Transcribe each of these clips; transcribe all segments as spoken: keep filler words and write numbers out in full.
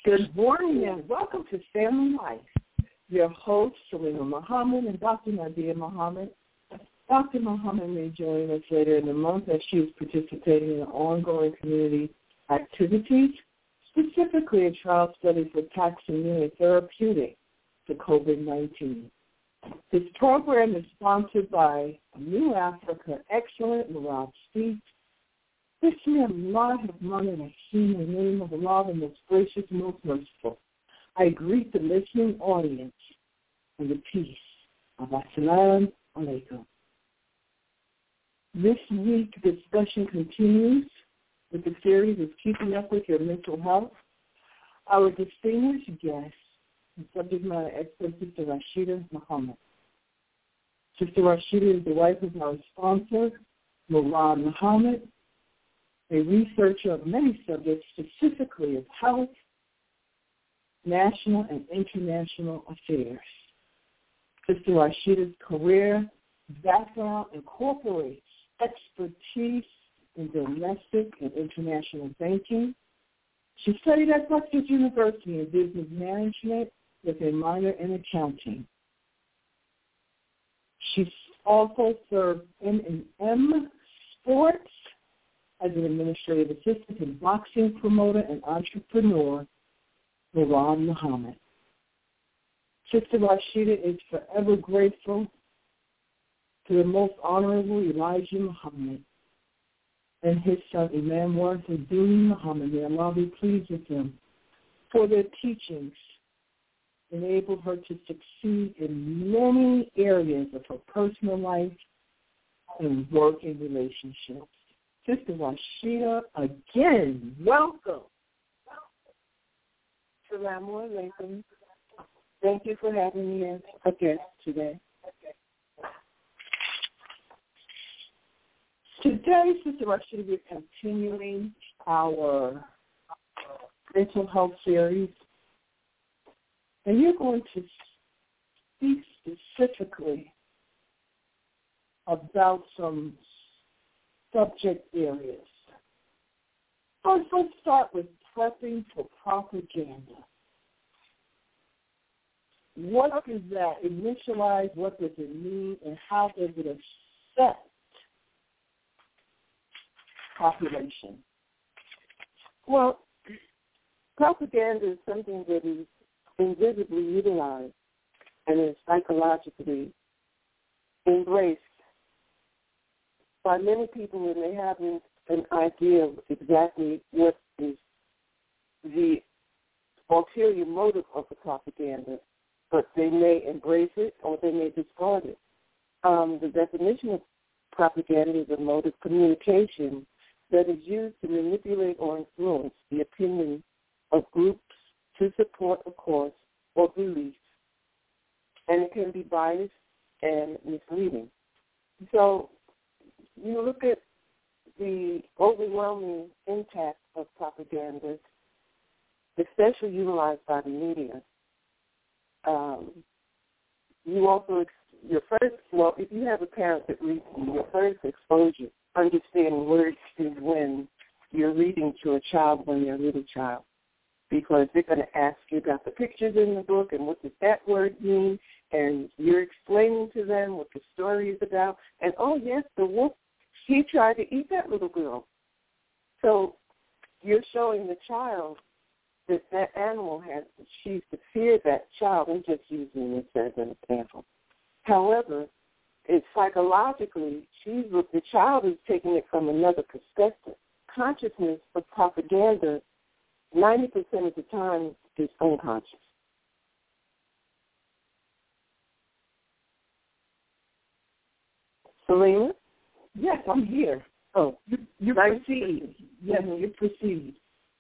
Good morning and welcome to Family Life. Your host, Salima Muhammad and Doctor Nadia Muhammad. Doctor Muhammad may join us later in the month as she is participating in ongoing community activities, specifically a trial study for taxane therapeutic to COVID nineteen. This program is sponsored by New Africa Excellent Murad Speaks. Bismillah, Rahman Rahim, in the name of Allah, the most gracious, most merciful. I greet the listening audience in the peace of Assalamu alaikum. This week's discussion continues with the series of Keeping Up with Your Mental Health. Our distinguished guest and subject matter expert, Sister Rashida Muhammad. Sister Rashida is the wife of our sponsor, Murad Muhammad, a researcher of many subjects, specifically of health, national and international affairs. Sister Rashida's career background incorporates expertise in domestic and international banking. She studied at Rutgers University in business management with a minor in accounting. She also served in M and M Sports as an administrative assistant and boxing promoter and entrepreneur, Murad Muhammad. Sister Rashida is forever grateful to the Most Honorable Elijah Muhammad and his son Imam Warithuddin Muhammad, may Allah be pleased with them, for their teachings enabled her to succeed in many areas of her personal life and work and relationships. Sister Rashida, again, welcome. Assalamu alaikum. Thank you for having me as a guest today. Today, Sister Rashida, we're continuing our mental health series, and you're going to speak specifically about some subject areas. First, let's start with prepping for propaganda. What does that initialize? What does it mean? And how does it affect population? Well, propaganda is something that is invisibly utilized and is psychologically embraced by many people, and they have an, an idea of exactly what is the ulterior motive of the propaganda, but they may embrace it or they may discard it. Um, the definition of propaganda is a mode of communication that is used to manipulate or influence the opinion of groups to support a cause or belief, and it can be biased and misleading. So you look at the overwhelming impact of propaganda, especially utilized by the media. Um, you also, your first, well, if you have a parent that reads you, your first exposure, understanding words is when you're reading to a child when they're a little child, because they're going to ask you about the pictures in the book and what does that word mean, and you're explaining to them what the story is about, and, oh, yes, the wolf, he tried to eat that little girl. So you're showing the child that that animal has, she's to fear that child. I'm just using this as an example. However, it's psychologically, she's, the child is taking it from another perspective. Consciousness of propaganda, ninety percent of the time, is unconscious. Selena? Yes, I'm here. Oh, you, you proceed. Yes, mm-hmm. you proceed.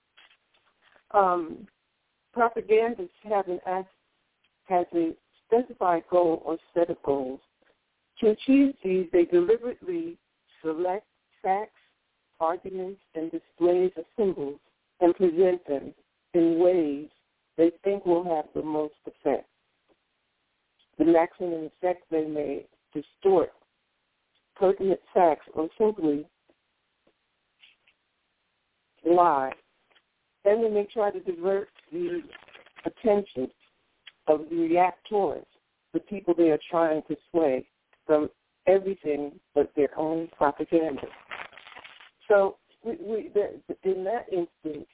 Um, propaganda have an act, has a specified goal or set of goals. To achieve these, they deliberately select facts, arguments, and displays of symbols and present them in ways they think will have the most effect. The maximum effect they may distort pertinent facts or simply lie. Then they may try to divert the attention of the reactors, the people they are trying to sway, from everything but their own propaganda. So we, we, in that instance,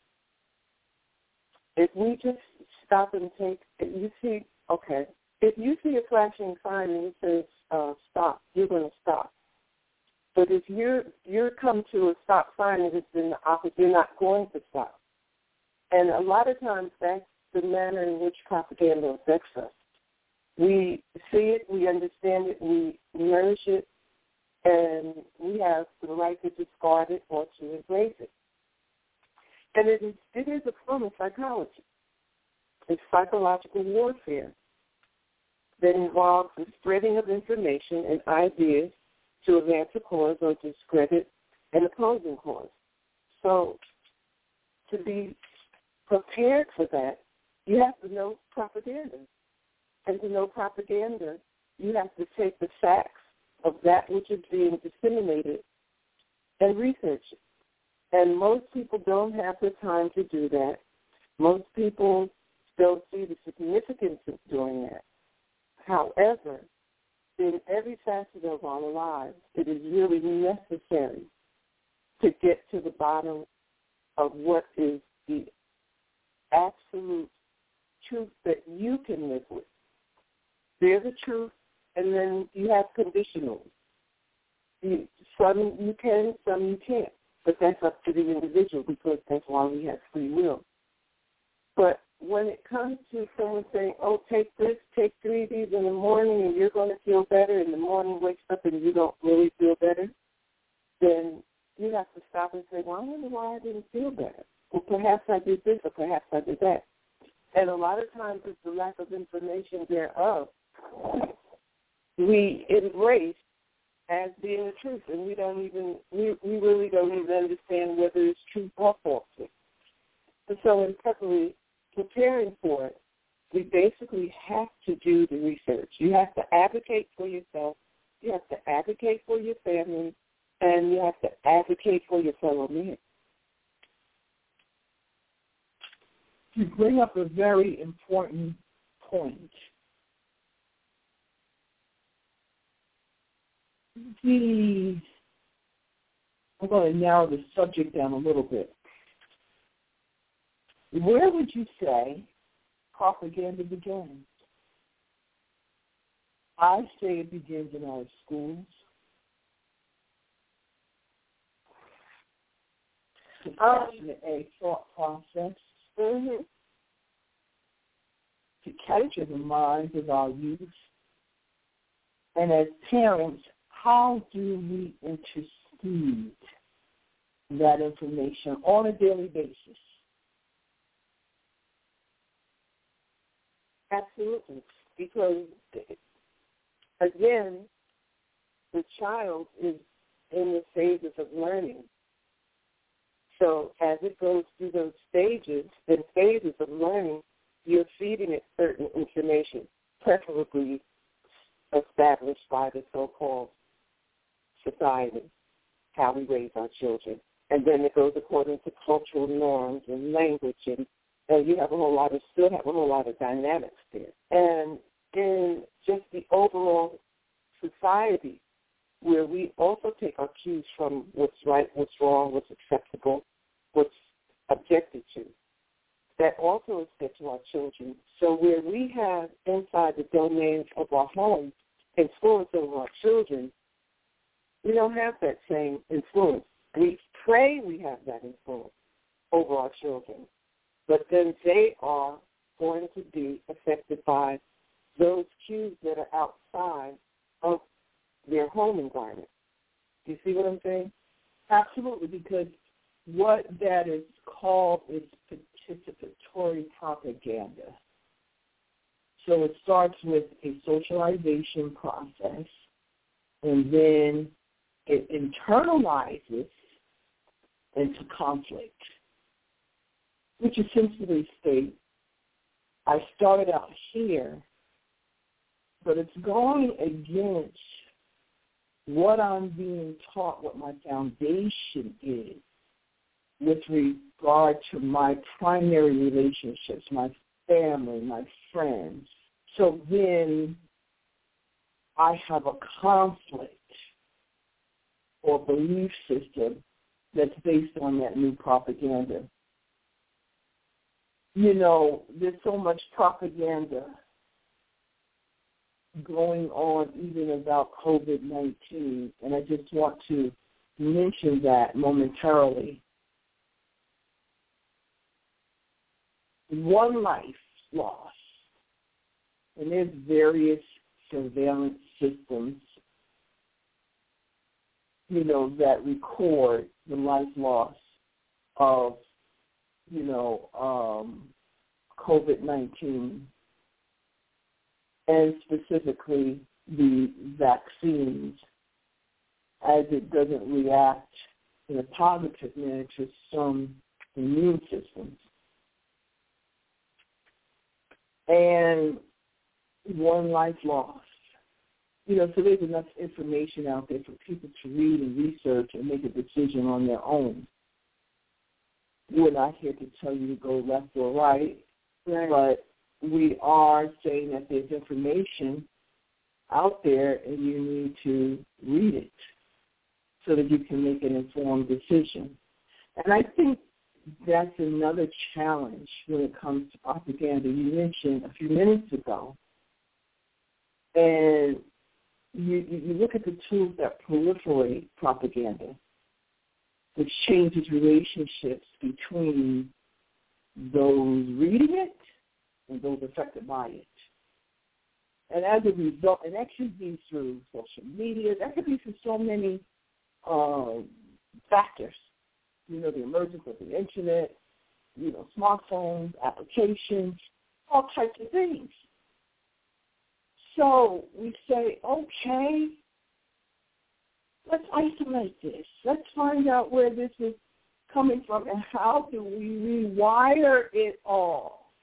if we just stop and take, you see, okay, if you see a flashing sign and it says uh, stop, you're going to stop. But if you're you're come to a stop sign and it's in the opposite, you're not going to stop. And a lot of times that's the manner in which propaganda affects us. We see it, we understand it, we nourish it, and we have the right to discard it or to embrace it. And it is, it is a form of psychology. It's psychological warfare that involves the spreading of information and ideas to advance a cause or discredit an opposing cause. So to be prepared for that, you have to know propaganda. And to know propaganda, you have to take the facts of that which is being disseminated and research it. And most people don't have the time to do that. Most people don't see the significance of doing that. However, in every facet of our lives, it is really necessary to get to the bottom of what is the absolute truth that you can live with. There's a truth, and then you have conditionals. You, some you can, some you can't. But that's up to the individual because that's why we have free will. But when it comes to someone saying, oh, take this, take three of these in the morning and you're going to feel better, and the morning wakes up and you don't really feel better, then you have to stop and say, well, I wonder why I didn't feel better. Well, perhaps I did this or perhaps I did that. And a lot of times it's the lack of information thereof we embrace as being the truth, and we don't even, we, we really don't even understand whether it's true or false. And so in preparing, preparing for it, we basically have to do the research. You have to advocate for yourself, you have to advocate for your family, and you have to advocate for your fellow men. You bring up a very important point. The, I'm going to narrow the subject down a little bit. Where would you say propaganda begins? I say it begins in our schools. Suppressing a thought process mm-hmm. to capture the minds of our youth. And as parents, how do we intercede that information on a daily basis? Absolutely. Because, again, the child is in the phases of learning. So as it goes through those stages and phases of learning, you're feeding it certain information, preferably established by the so-called society, how we raise our children. And then it goes according to cultural norms and language, and, and you have a whole lot of, still have a whole lot of dynamics there. And in just the overall society, where we also take our cues from what's right, what's wrong, what's acceptable, what's objected to, that also is fed to our children. So where we have inside the domains of our home influence over our children, we don't have that same influence. We pray we have that influence over our children, but then they are going to be affected by those cues that are outside of their home environment. Do you see what I'm saying? Absolutely, because what that is called is participatory propaganda. So it starts with a socialization process, and then it internalizes into conflict, which essentially states, I started out here, but it's going against what I'm being taught, what my foundation is. with regard to my primary relationships, my family, my friends. So then I have a conflict or belief system that's based on that new propaganda. You know, there's so much propaganda going on even about COVID nineteen, and I just want to mention that momentarily. One life lost, and there's various surveillance systems, you know, that record the life loss of, you know, um, COVID nineteen, and specifically the vaccines, as it doesn't react in a positive manner to some immune systems. And one life lost. You know, so there's enough information out there for people to read and research and make a decision on their own. We're not here to tell you to go left or right, right. But we are saying that there's information out there and you need to read it so that you can make an informed decision. And I think that's another challenge when it comes to propaganda. You mentioned a few minutes ago, and you, you look at the tools that proliferate propaganda, which changes relationships between those reading it and those affected by it. And as a result, and that could be through social media, that could be through so many uh, factors. You know, the emergence of the internet, you know, smartphones, applications, all types of things. So we say, okay, let's isolate this. Let's find out where this is coming from and how do we rewire it all.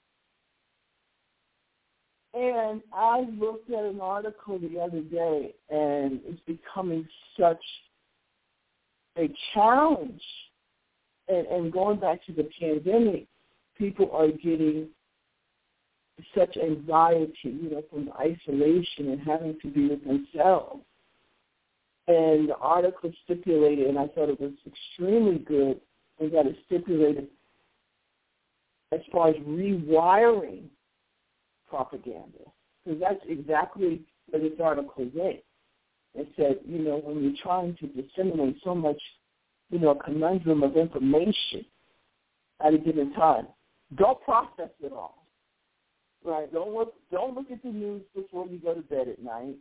And I looked at an article the other day, and it's becoming such a challenge. And, and going back to the pandemic, people are getting such anxiety, you know, from the isolation and having to be with themselves. And the article stipulated, and I thought it was extremely good, and that it stipulated as far as rewiring propaganda, because that's exactly what this article did. It said, you know, when you're trying to disseminate so much, you know, a conundrum of information at a given time, don't process it all. Right? Don't look. Don't look at the news before you go to bed at night.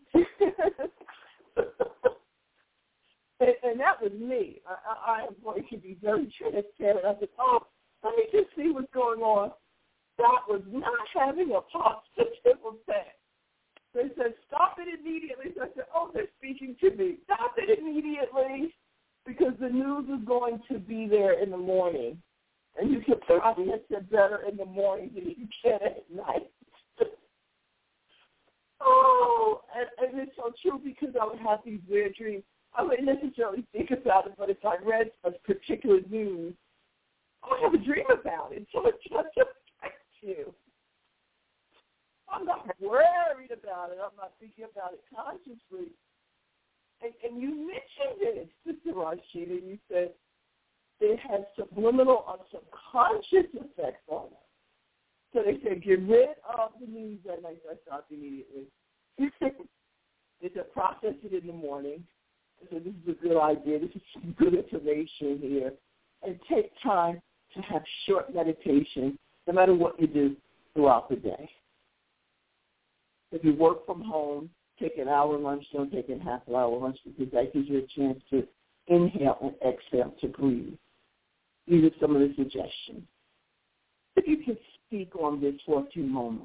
and, and that was me. I, I am going to be very transparent. I said, "Oh, let me just see what's going on." That was not having a positive effect. They said, "Stop it immediately." So I said, "Oh, they're speaking to me. Stop it immediately." Because the news is going to be there in the morning, and you can process it better in the morning than you can at night. oh, and, and it's so true because I would have these weird dreams. I wouldn't necessarily think about it, but if I read a particular news, I would have a dream about it, so it just affects you. I'm not worried about it. I'm not thinking about it consciously. And, and you mentioned it, Sister Rashida. You said it has subliminal or subconscious effects on us. So they said, get rid of the news at night. I stopped immediately. They said, process it in the morning. They said, this is a good idea. This is some good information here. And take time to have short meditation, no matter what you do throughout the day. If you work from home, take an hour lunch, don't take a half an hour lunch, because that gives you a chance to inhale and exhale, to breathe. These are some of the suggestions. If you can speak on this for a few moments.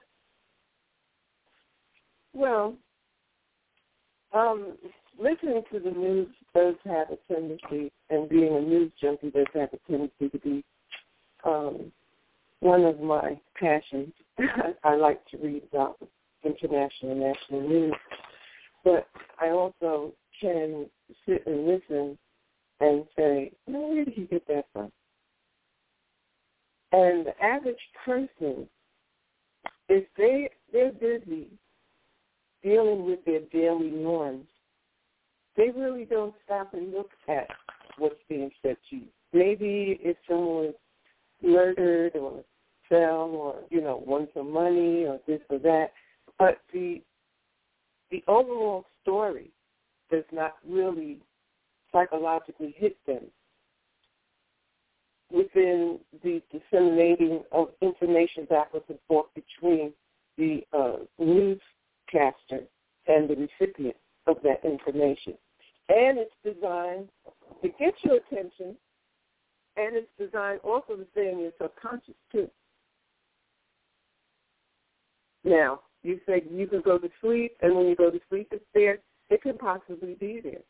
Well, um, listening to the news does have a tendency, and being a news junkie does have a tendency to be um, one of my passions. I like to read about international and national news, but I also can sit and listen and say, no, where did he get that from? And the average person, if they, they're busy dealing with their daily norms, they really don't stop and look at what's being said to you. Maybe if someone is murdered or fell or, you know, won some money or this or that, but the the overall story does not really psychologically hit them within the disseminating of information backwards and forth between the uh, newscaster and the recipient of that information. And it's designed to get your attention, and it's designed also to stay in your subconscious, too. Now, you say you can go to sleep, and when you go to sleep, it's there. It could possibly be there.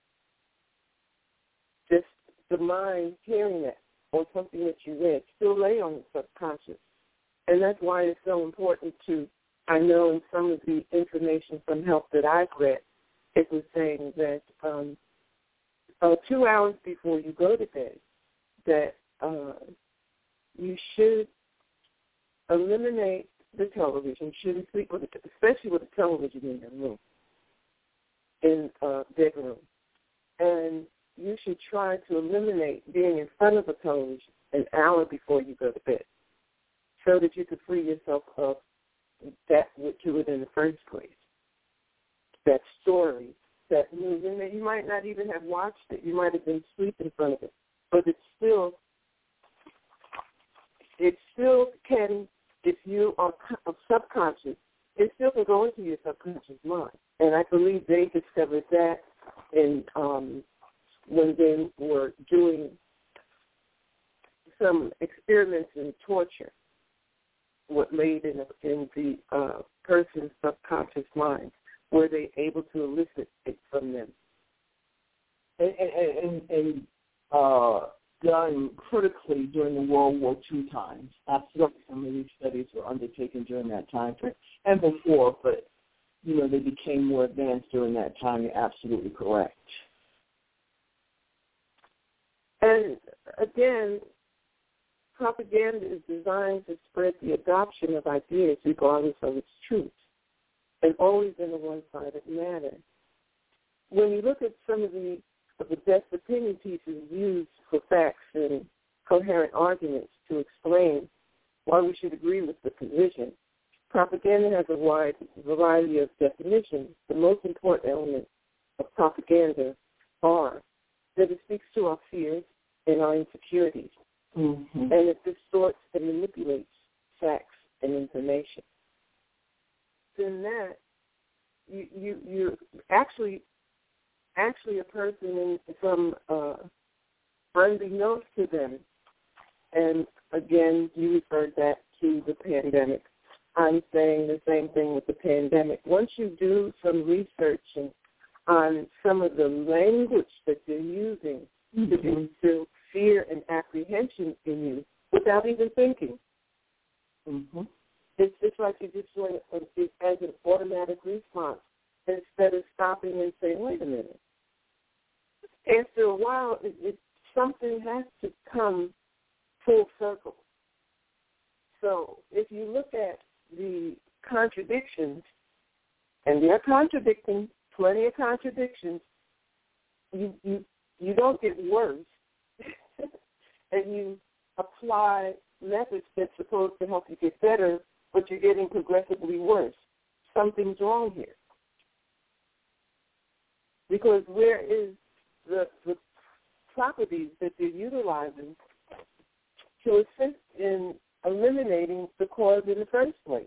Just the mind hearing that or something that you read still lay on the subconscious. And that's why it's so important to, I know in some of the information from help that I've read, it was saying that um, uh, two hours before you go to bed, that uh, you should eliminate the television. You shouldn't sleep with it, especially with a television in your room, in a bedroom. And you should try to eliminate being in front of a television an hour before you go to bed so that you can free yourself of that to it in the first place. That story, that movie, that you might not even have watched it. You might have been asleep in front of it. But it's still, it still can, if you are subconscious, it still can go into your subconscious mind. And I believe they discovered that in um, when they were doing some experiments in torture, what laid in, in the uh, person's subconscious mind. Were they able to elicit it from them? And, and, and, and uh, done critically during the World War Two times. Absolutely, some of these studies were undertaken during that time frame and before, but you know they became more advanced during that time. You're absolutely correct. And again, propaganda is designed to spread the adoption of ideas regardless of its truth, and always in a one-sided manner. When you look at some of the of the best opinion pieces used for facts and coherent arguments to explain why we should agree with the position, propaganda has a wide variety of definitions. The most important elements of propaganda are that it speaks to our fears and our insecurities, mm-hmm. and it distorts and manipulates facts and information. In that, you, you, you're actually, actually a person in, from uh, unbeknownst to them, and again, you referred that to the pandemic. I'm saying the same thing with the pandemic. Once you do some research and, on some of the language that they're using mm-hmm. to instill fear and apprehension in you without even thinking, mm-hmm. it's just like you just want it as an automatic response instead of stopping and saying, wait a minute. After a while, it, it, something has to come full circle. So if you look at the contradictions, and they're contradicting, plenty of contradictions, you, you, you don't get worse, and you apply methods that's supposed to help you get better, but you're getting progressively worse. Something's wrong here. Because where is the, the properties that they're utilizing to assist in eliminating the cause in the first place?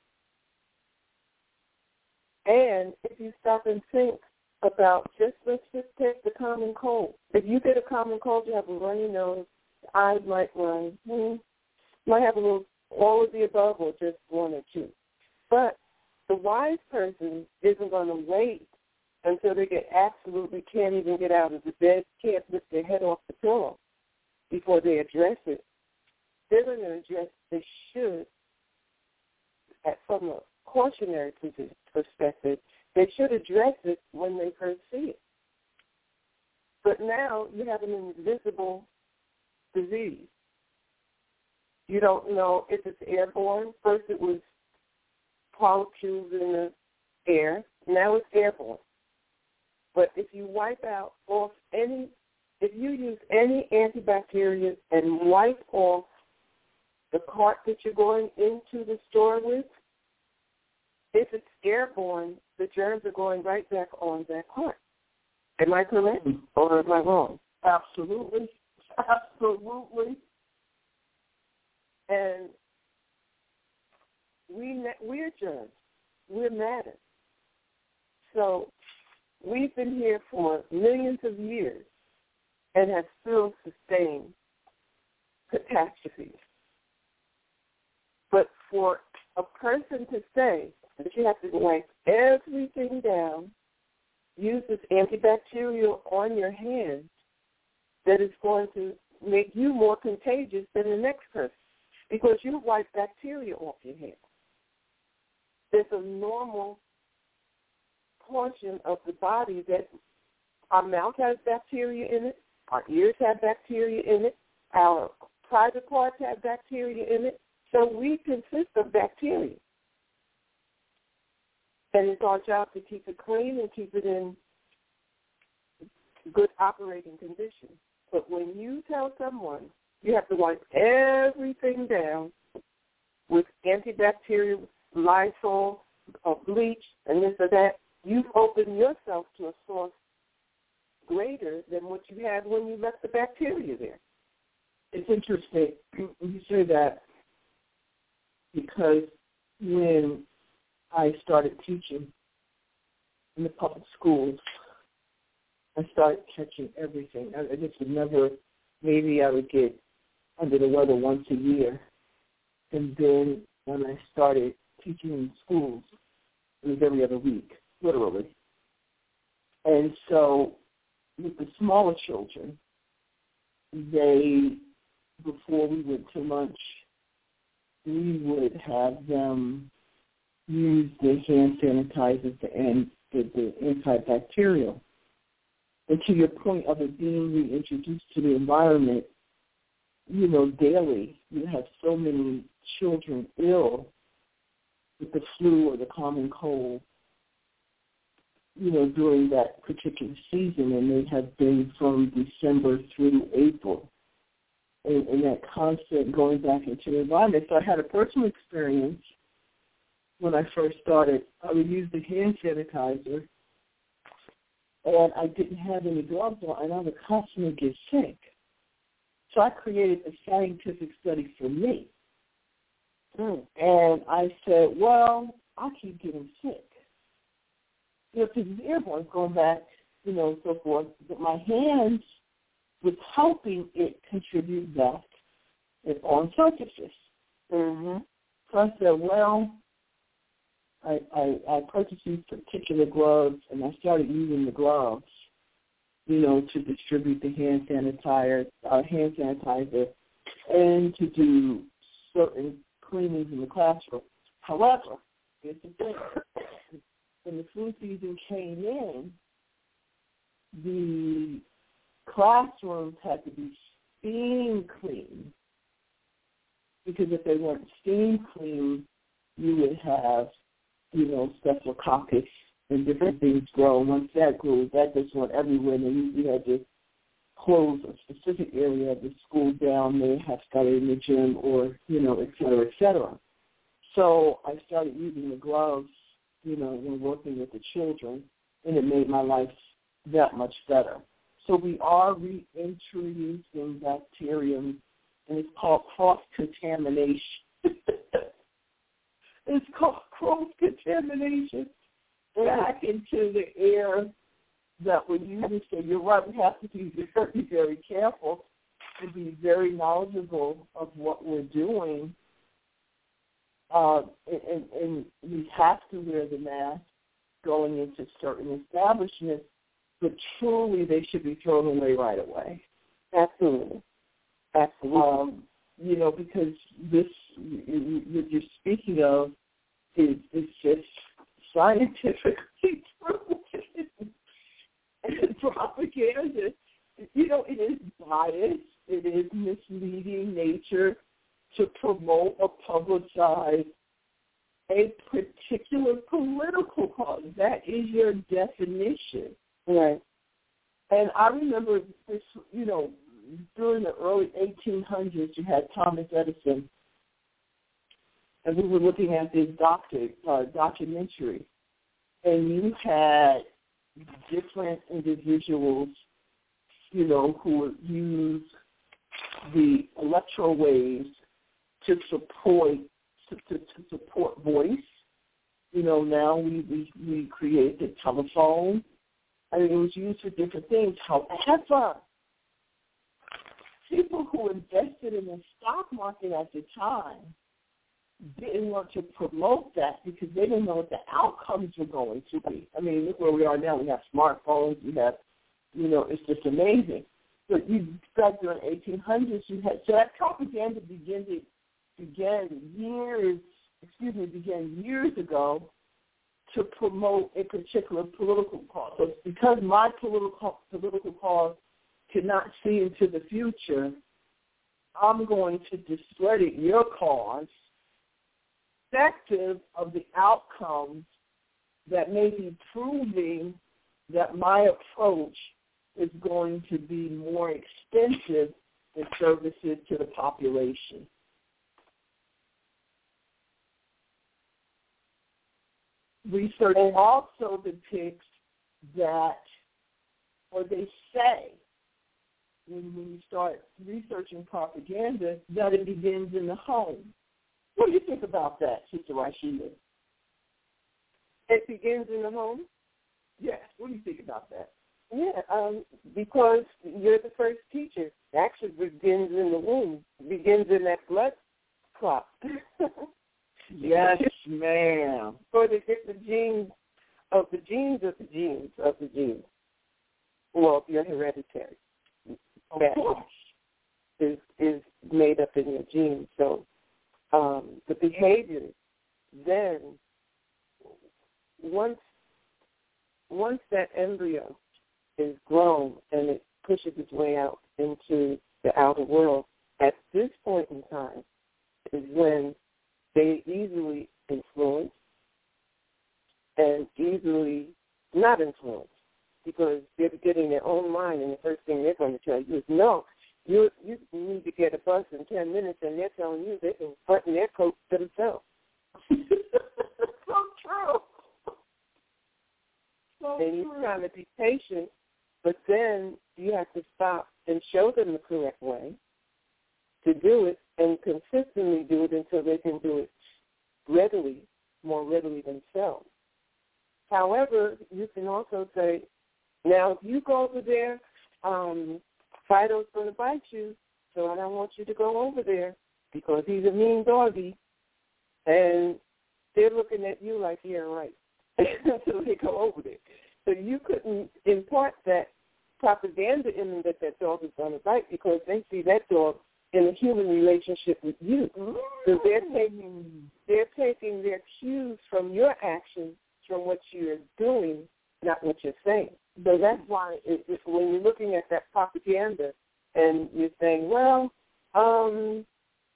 And if you stop and think about just, let's just take the common cold. If you get a common cold, you have a runny nose, your eyes might run, hmm, might have a little all of the above or just one or two. But the wise person isn't going to wait until they get absolutely can't even get out of the bed, can't lift their head off the pillow before they address it. They're going to address, they should, at, from a cautionary perspective, they should address it when they first see it. But now you have an invisible disease. You don't know if it's airborne. First it was molecules in the air. Now it's airborne. But if you wipe out off any, if you use any antibacterial and wipe off the cart that you're going into the store with, if it's airborne, the germs are going right back on that cart. Am I correct or am I wrong? Absolutely. Absolutely. And we, we're germs. We're matter. So we've been here for millions of years and have still sustained catastrophes. But for a person to say that you have to wipe everything down, use this antibacterial on your hands, that is going to make you more contagious than the next person because you wipe bacteria off your hands. There's a normal portion of the body that our mouth has bacteria in it, our ears have bacteria in it, our private parts have bacteria in it, so we consist of bacteria. And it's our job to keep it clean and keep it in good operating condition. But when you tell someone you have to wipe everything down with antibacterial, Lysol, or bleach, and this or that, you've opened yourself to a source greater than what you had when you left the bacteria there. It's interesting you say that because when I started teaching in the public schools, I started catching everything. I, I just would never, maybe I would get under the weather once a year. And then when I started teaching in schools, it was every other week, literally. And so with the smaller children, they, before we went to lunch, we would have them use the hand sanitizers and the, the antibacterial. And to your point of it being reintroduced to the environment, you know, daily, you have so many children ill with the flu or the common cold, you know, during that particular season, and they have been from December through April. And, and that constant going back into the environment. So I had a personal experience when I first started. I would use the hand sanitizer, and I didn't have any gloves on, and I would constantly get sick. So I created a scientific study for me. Mm. And I said, well, I keep getting sick. You know, because it's airborne, going back, you know, and so forth. But my hands was helping it contribute that on surfaces. Mm-hmm. So I said, well, I, I, I purchased these particular gloves, and I started using the gloves, you know, to distribute the hand sanitizer, uh, hand sanitizer, and to do certain cleanings in the classroom. However, here's the thing: when the flu season came in, the classrooms had to be steam clean, because if they weren't steam clean, you would have, you know, staphylococcus and different things grow. And once that grew, that just went everywhere. And they usually had to close a specific area of the school down. They have started in the gym or, you know, et cetera, et cetera. So I started using the gloves, you know, when working with the children, and it made my life that much better. So we are reintroducing bacterium, and it's called cross-contamination. It's called cross-contamination back into the air that we're using. So you're right, we have to be very, very careful and be very knowledgeable of what we're doing. Uh, and, and we have to wear the mask going into certain establishments, but truly they should be thrown away right away. Absolutely. Absolutely. Um, you know, because this, what you're speaking of, is, is just scientifically proven. And propaganda you know, it is biased. It is misleading nature to promote or publicize a particular political cause. That is your definition. Right. And I remember this, you know, during the early eighteen hundreds, you had Thomas Edison, and we were looking at this doctor, uh, documentary, and you had different individuals, you know, who would use the electro waves to support to, to, to support voice. You know, now we, we, we create the telephone. I mean, it was used for different things. However, people who invested in the stock market at the time didn't want to promote that because they didn't know what the outcomes were going to be. I mean, look where we are now. We have smartphones. We have, you know, it's just amazing. But you back during the eighteen hundreds, you had, so that propaganda began to, began years, excuse me, began years ago to promote a particular political cause. So because my political political cause cannot see into the future, I'm going to discredit your cause, irrespective of the outcomes that may be proving that my approach is going to be more expensive in services to the population. Research also depicts that, or they say, when, when you start researching propaganda, that it begins in the home. What do you think about that, Sister Rashida? It begins in the home? Yes. What do you think about that? Yeah, um, because you're the first teacher. It actually begins in the womb. It begins in that blood clot. Yes, ma'am. For the different genes of the genes of the genes of the genes. Well, you're hereditary. Of that course. Is, is made up in your genes. So um, the behavior then, once once that embryo is grown and it pushes its way out into the outer world, at this point in time is when they easily influence and easily not influence because they're getting their own mind, and the first thing they're going to tell you is, no, you you need to get a bus in ten minutes, and they're telling you they can button their coat to themselves. So true. So and you're trying to be patient, but then you have to stop and show them the correct way to do it and consistently do it until they can do it readily, more readily themselves. However, you can also say, now if you go over there, um, Fido's going to bite you, so I don't want you to go over there because he's a mean doggy. And they're looking at you like, yeah, right. So they go over there. So you couldn't impart that propaganda in them that that dog is going to bite because they see that dog in a human relationship with you. So they're taking they're taking their cues from your actions, from what you're doing, not what you're saying. So that's why it, it, when you're looking at that propaganda and you're saying, well, um,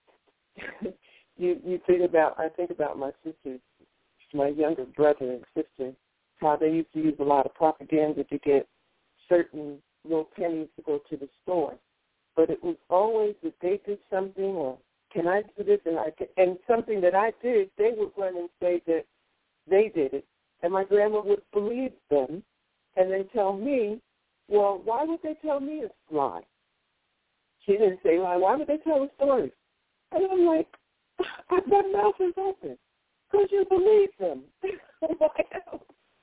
you you think about I think about my sisters, my younger brother and sister, how they used to use a lot of propaganda to get certain little pennies to go to the store. But it was always that they did something, or can I do this? And I can, and something that I did, they would run and say that they did it. And my grandma would believe them and then tell me, well, why would they tell me a lie? She didn't say lie. Why would they tell a story? And I'm like, my mouth is open. Because you believe them. Why else?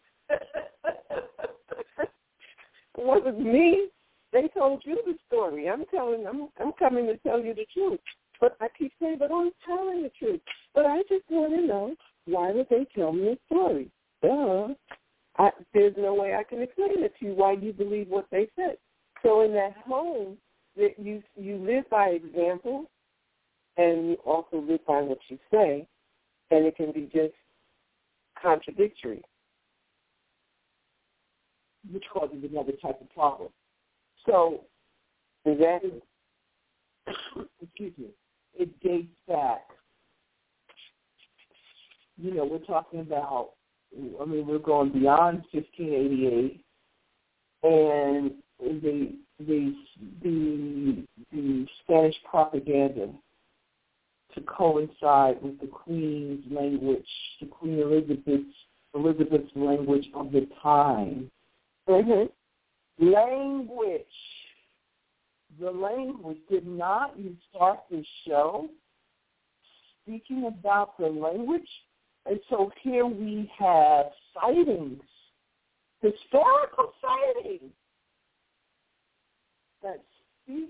It wasn't me. They told you the story. I'm telling. I'm. I'm coming to tell you the truth. But I keep saying, but I'm telling the truth. But I just want to know, why would they tell me a story? Duh. I, there's no way I can explain it to you why you believe what they said. So in that home, that you you live by example, and you also live by what you say, and it can be just contradictory. Which causes another type of problem. So exactly. excuse me, it dates back. You know, we're talking about, I mean, we're going beyond fifteen eighty-eight, and the the the the Spanish propaganda to coincide with the Queen's language, the Queen Elizabeth's Elizabeth's language of the time. Mm-hmm. Language. The language. Did not you start the show speaking about the language? And so here we have sightings, historical sightings, that speaks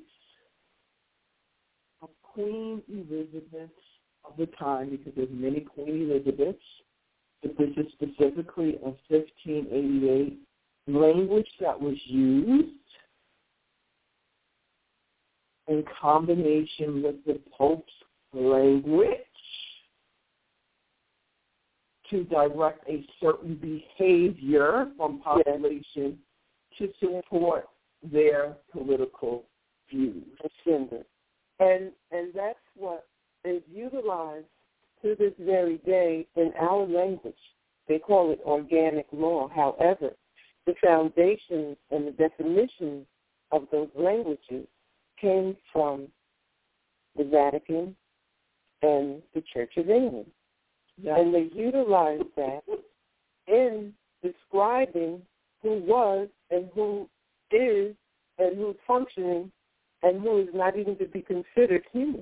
of Queen Elizabeth of the time, because there's many Queen Elizabeths, but this is specifically of fifteen eighty-eight, language that was used in combination with the Pope's language to direct a certain behavior from population to support their political views. Agenda. And and that's what is utilized to this very day in our language. They call it organic law. However, the foundations and the definitions of those languages came from the Vatican and the Church of England. Yeah. And they utilized that in describing who was and who is and who's functioning and who is not even to be considered human.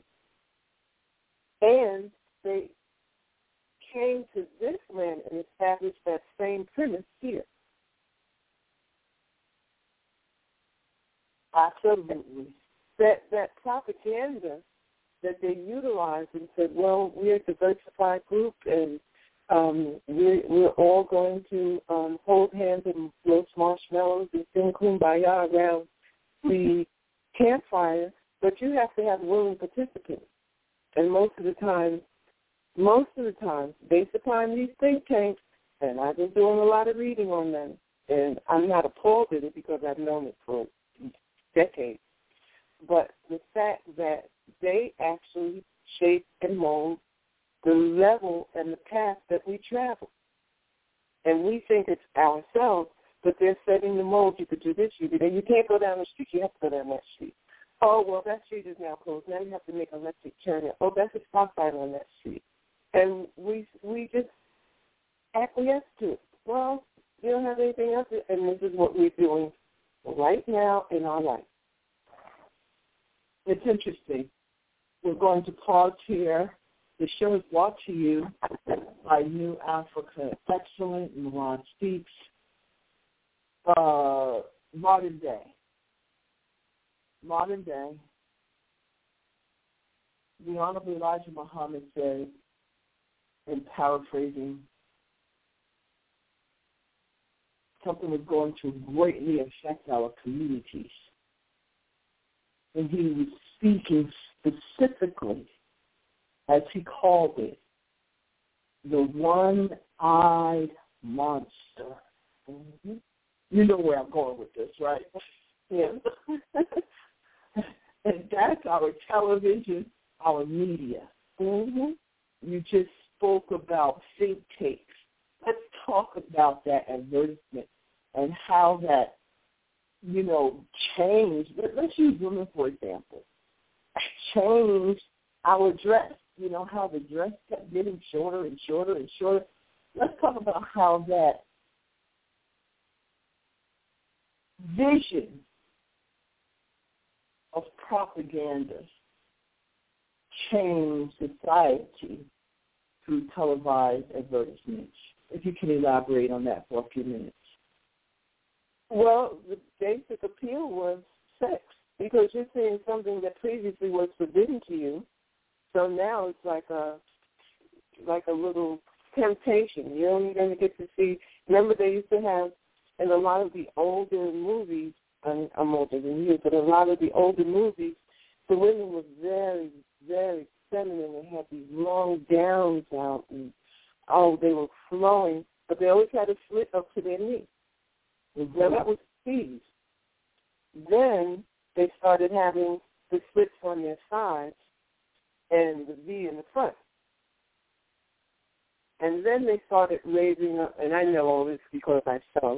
And they came to this land and established that same premise here. Absolutely. That that propaganda that they utilized and said, well, we're a diversified group and um, we're, we're all going to um, hold hands and roast marshmallows and sing kumbaya around the campfire, but you have to have willing participants. And most of the time, most of the time, based upon these think tanks, and I've been doing a lot of reading on them, and I'm not appalled at it because I've known it for decades, but the fact that they actually shape and mold the level and the path that we travel. And we think it's ourselves, but they're setting the mold. You could do this, you could do that. You can't go down the street. You have to go down that street. Oh, well, that street is now closed. Now you have to make a left turn. Oh, that's a stop sign on that street. And we we just acquiesce to it. Well, you don't have anything else, and this is what we're doing right now in our life. It's interesting. We're going to pause here. The show is brought to you by New Africa Excellent, Milan Speaks, uh, modern day. Modern day. The Honorable Elijah Muhammad said, in paraphrasing, something was going to greatly affect our communities. And he was speaking specifically, as he called it, the one-eyed monster. Mm-hmm. You know where I'm going with this, right? Yeah. And that's our television, our media. Mm-hmm. You just spoke about think tanks. Let's talk about that advertisement and how that, you know, changed. Let's use women, for example. Changed our dress. You know, how the dress kept getting shorter and shorter and shorter. Let's talk about how that vision of propaganda changed society through televised advertisements. If you can elaborate on that for a few minutes. Well, the basic appeal was sex, because you're seeing something that previously was forbidden to you. So now it's like a like a little temptation. You're only going to get to see. Remember, they used to have in a lot of the older movies. I'm, I'm older than you, but a lot of the older movies, the women were very, very feminine. They had these long gowns out, and oh, they were flowing, but they always had a slit up to their knee. Now that was teased. then they started having the slits on their sides and the V in the front. And then they started raising up, and I know all this because I sew.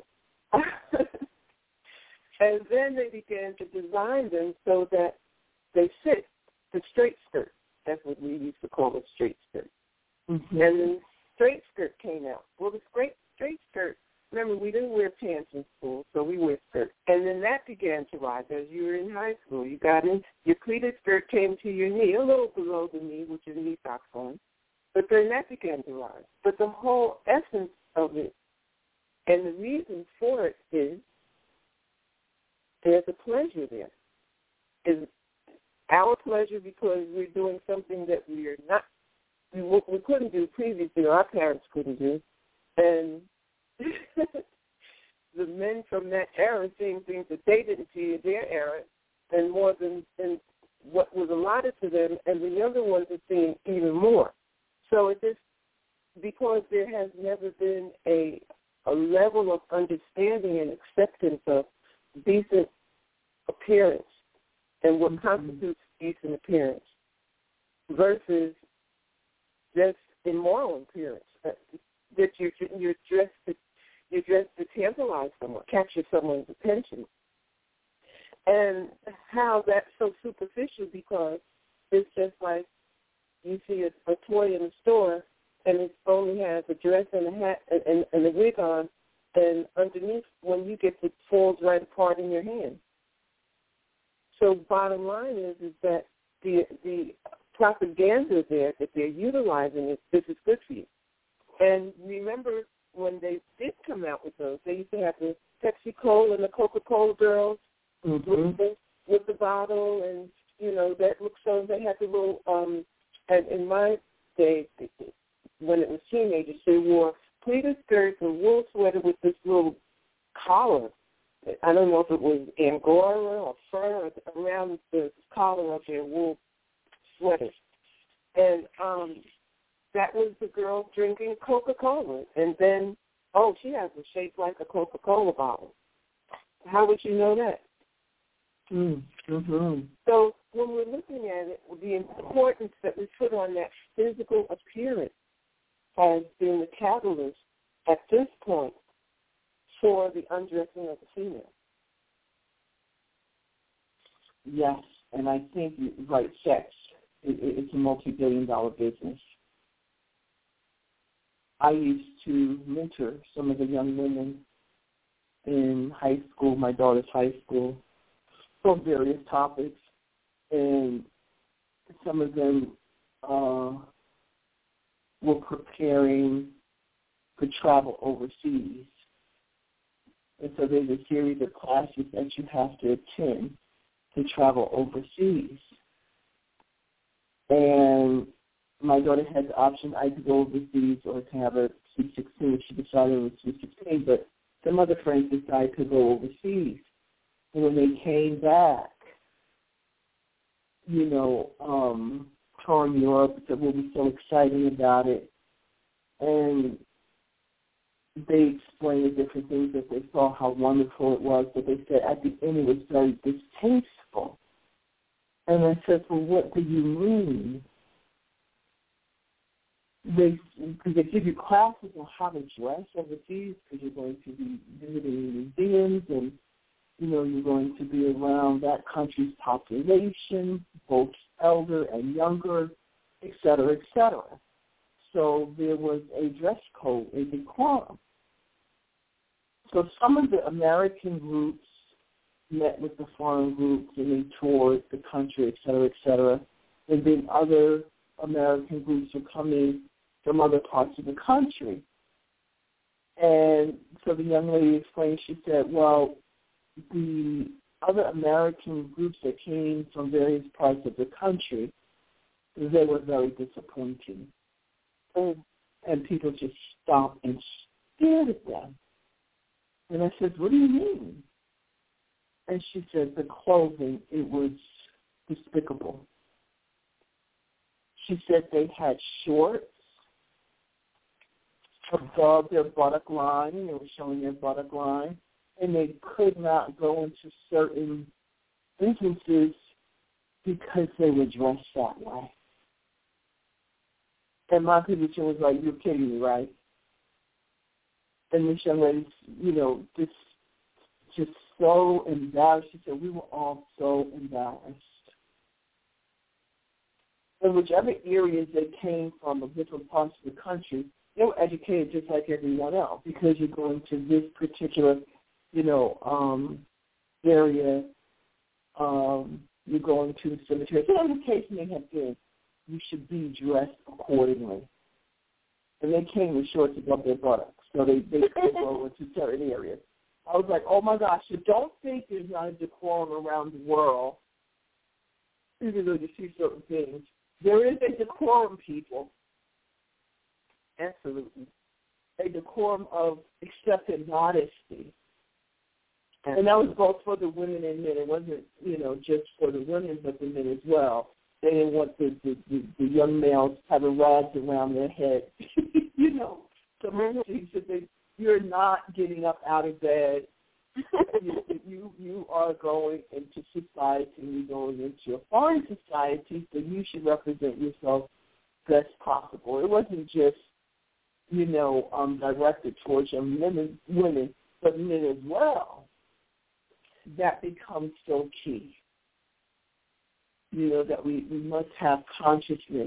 And then they began to design them so that they fit the straight skirt. That's what we used to call a straight skirt. Mm-hmm. And then straight skirt came out. Well, the straight, straight skirt, remember, we didn't wear pants in school, so we wore skirts. And then that began to rise as you were in high school. You got in, your pleated skirt came to your knee, a little below the knee, which is knee socks on. But then that began to rise. But the whole essence of it and the reason for it is there's a pleasure there. Is our pleasure because we're doing something that we are not, we, we couldn't do previously, or our parents couldn't do. And the men from that era seeing things that they didn't see in their era, and more than, than what was allotted to them, and the younger ones are seeing even more. So it just, because there has never been a a level of understanding and acceptance of decent appearance and what mm-hmm. constitutes decent appearance versus just immoral appearance. That you're you're dressed to you're dressed to tantalize someone, capture someone's attention, and how that's so superficial because it's just like you see a, a toy in the store and it only has a dress and a hat and, and, and a wig on, and underneath, when you get it, falls right apart in your hand. So bottom line is is that the the propaganda there that they're utilizing is this is good for you. And remember when they did come out with those, they used to have the Pepsi Cola and the Coca-Cola girls mm-hmm. with, the, with the bottle, and you know that looks so. They had the little. Um, and in my day, when it was teenagers, they wore pleated skirts and wool sweater with this little collar. I don't know if it was Angora or fur around the collar of their wool sweaters. And um, that was the girl drinking Coca-Cola. And then, oh, she has a shape like a Coca-Cola bottle. How would you know that? Mm-hmm. So when we're looking at it, the importance that we put on that physical appearance has been the catalyst at this point for the undressing of the female. Yes, and I think, right, sex, it, it's a multi-billion dollar business. I used to mentor some of the young women in high school, my daughter's high school, for various topics, and some of them uh, were preparing to travel overseas. And so there's a series of classes that you have to attend to travel overseas. And my daughter had the option either to go overseas or to have a sweet sixteen. She decided it was sweet sixteen, but some other friends decided to go overseas. And when they came back, you know, um, touring Europe, said, well, we're so excited about it. And they explained the different things that they saw, how wonderful it was, but they said at the end it was very distasteful. And I said, well, what do you mean? They, because they give you classes on how to dress overseas, because you're going to be visiting museums and, you know, you're going to be around that country's population, both elder and younger, et cetera, et cetera. So there was a dress code, a decorum. So some of the American groups met with the foreign groups and they toured the country, et cetera, et cetera. And then other American groups were coming from other parts of the country. And so the young lady explained, she said, well, the other American groups that came from various parts of the country, they were very disappointing. And, and people just stopped and stared at them. And I said, what do you mean? And she said, the clothing, it was despicable. She said they had shorts above their buttock line. They were showing their buttock line. and they could not go into certain businesses because they were dressed that way. And my position was like, you're kidding me, right? And this young lady, you know, just, just so embarrassed. She said, we were all so embarrassed. In whichever areas they came from, of different parts of the country, they were educated just like everyone else, because you're going to this particular, you know, um, area, um, you're going to the cemetery. So in the case may have been, you should be dressed accordingly. And they came with shorts above their buttocks, so they, they could go into certain areas. I was like, oh, my gosh, so don't think there's not a decorum around the world, even though you see certain things. There is a decorum, people. Absolutely. A decorum of accepted modesty. And that was both for the women and men. It wasn't, you know, just for the women, but the men as well. They didn't want the, the, the, the young males having rags around their head. you know, so she said that you're not getting up out of bed. you, you you are going into society, you're going into a foreign society, so you should represent yourself best possible. It wasn't just, you know, um, directed towards young women, women, but men as well. That becomes so key. You know, that we, we must have consciousness.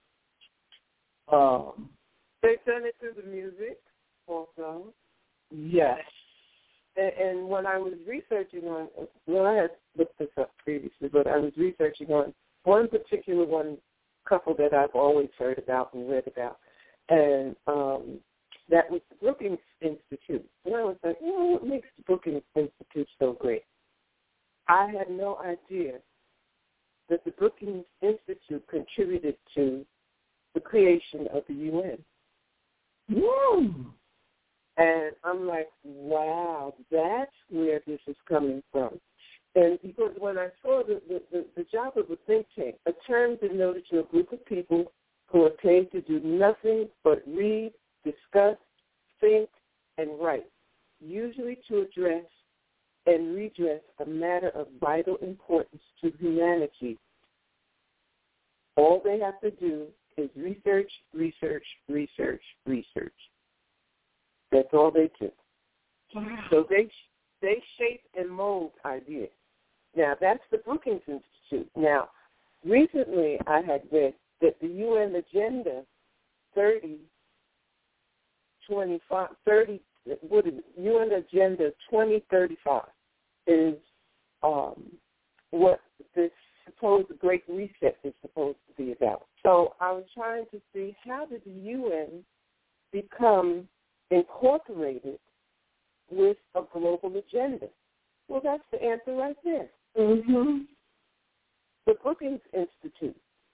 Um, They've done it through the music also. Yes. And, and when I was researching on, well, I had looked this up previously, but I was researching on one particular one couple that I've always heard about and read about, and um, that was the Brookings Institute. And I was like, you know, what makes the Brookings Institute so great? I had no idea that the Brookings Institute contributed to the creation of the U N. Woo! And I'm like, wow, that's where this is coming from. And because when I saw the, the, the, the job of a think tank, a term denoted to a group of people who are paid to do nothing but read, discuss, think, and write, usually to address and redress a matter of vital importance to humanity. All they have to do is research, research, research, research. That's all they do. Wow. So they they shape and mold ideas. Now, that's the Brookings Institute. Now, recently I had read that the U N Agenda thirty twenty-five, thirty, what is it? U N Agenda twenty thirty-five is um, what this supposed Great Reset is supposed to be about. So I was trying to see, how did the U N become incorporated with a global agenda? Well, that's the answer right there. Mm-hmm. The Brookings Institute.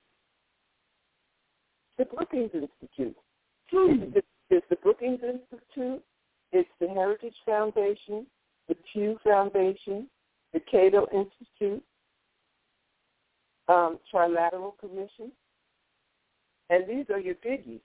The Brookings Institute. Hmm. It's, it's the Brookings Institute. It's the Heritage Foundation, the Pew Foundation, the Cato Institute, um, Trilateral Commission, and these are your biggies.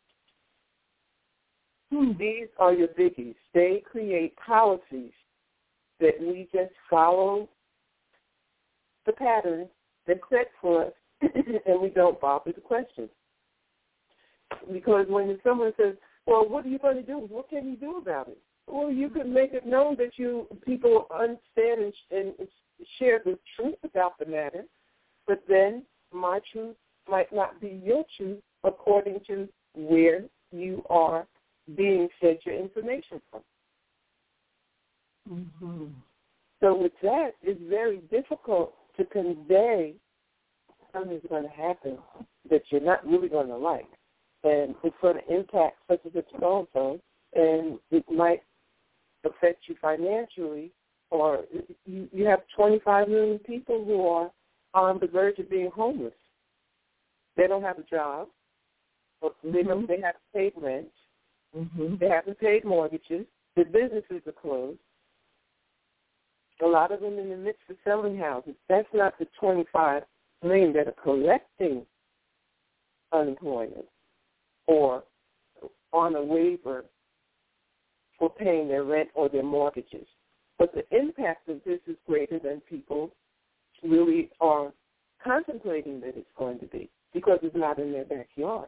Hmm. These are your biggies. They create policies that we just follow the pattern that's set for us, and we don't bother to question. Because when someone says, well, what are you going to do? What can you do about it? Well, you could make it known that you people understand and, and share the truth about the matter, but then my truth might not be your truth according to where you are being fed your information from. Mm-hmm. So with that, it's very difficult to convey something's going to happen that you're not really going to like. And it's going to impact such and such so-and-so, and it might affect you financially, or you, you have twenty-five million people who are on the verge of being homeless. They don't have a job. Or they, Mm-hmm. don't, they haven't paid rent. Mm-hmm. They haven't paid mortgages. Their businesses are closed. A lot of them in the midst of selling houses. That's not the twenty-five million that are collecting unemployment or on a waiver for paying their rent or their mortgages. But the impact of this is greater than people really are contemplating that it's going to be, because it's not in their backyard.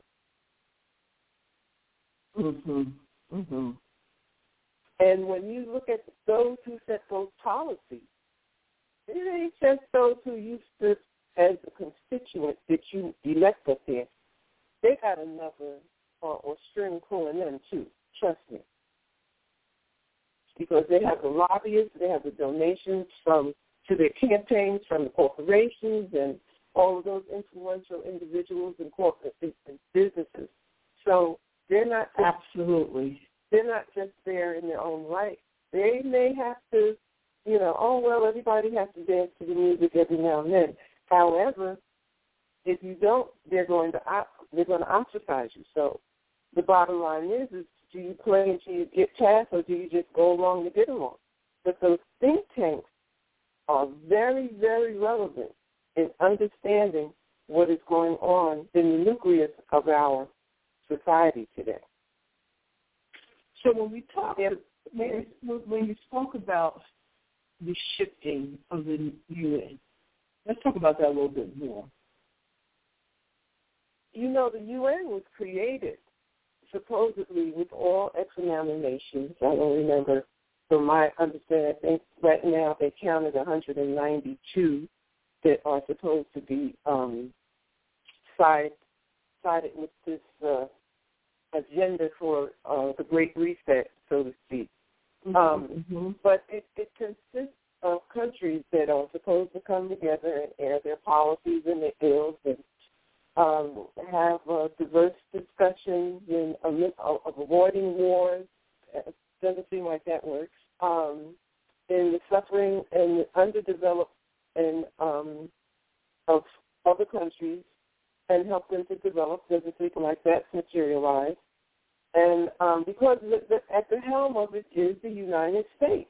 Mhm. Mhm. And when you look at those who set those policies, it ain't just those who used to, as a constituent that you elect up there. They got another or, or string pulling them too. Trust me. Because they have the lobbyists, they have the donations from to their campaigns from the corporations and all of those influential individuals and corporate and businesses. So they're not just, absolutely. They're not just there in their own right. They may have to, you know, oh well, everybody has to dance to the music every now and then. However, if you don't, they're going to they're going to ostracize you. So the bottom line is, is do you play until you get past, or do you just go along to get along? But those think tanks are very, very relevant in understanding what is going on in the nucleus of our society today. So when we talk, yeah. when, when you spoke about the shifting of the U N, let's talk about that a little bit more. You know, the U N was created supposedly with all X amount of nations. I don't remember. From my understanding, I think right now they counted one hundred ninety-two that are supposed to be um, side, sided with this uh, agenda for uh, the Great Reset, so to speak. Mm-hmm. Um, mm-hmm. But it, it consists of countries that are supposed to come together and air their policies and their ills and um, have uh, diverse discussions and uh, of avoiding wars. It doesn't seem like that works. Um, in the suffering and the underdeveloped and um, of other countries, and help them to develop. Doesn't seem like that's materialized. And um, because the, the, at the helm of it is the United States.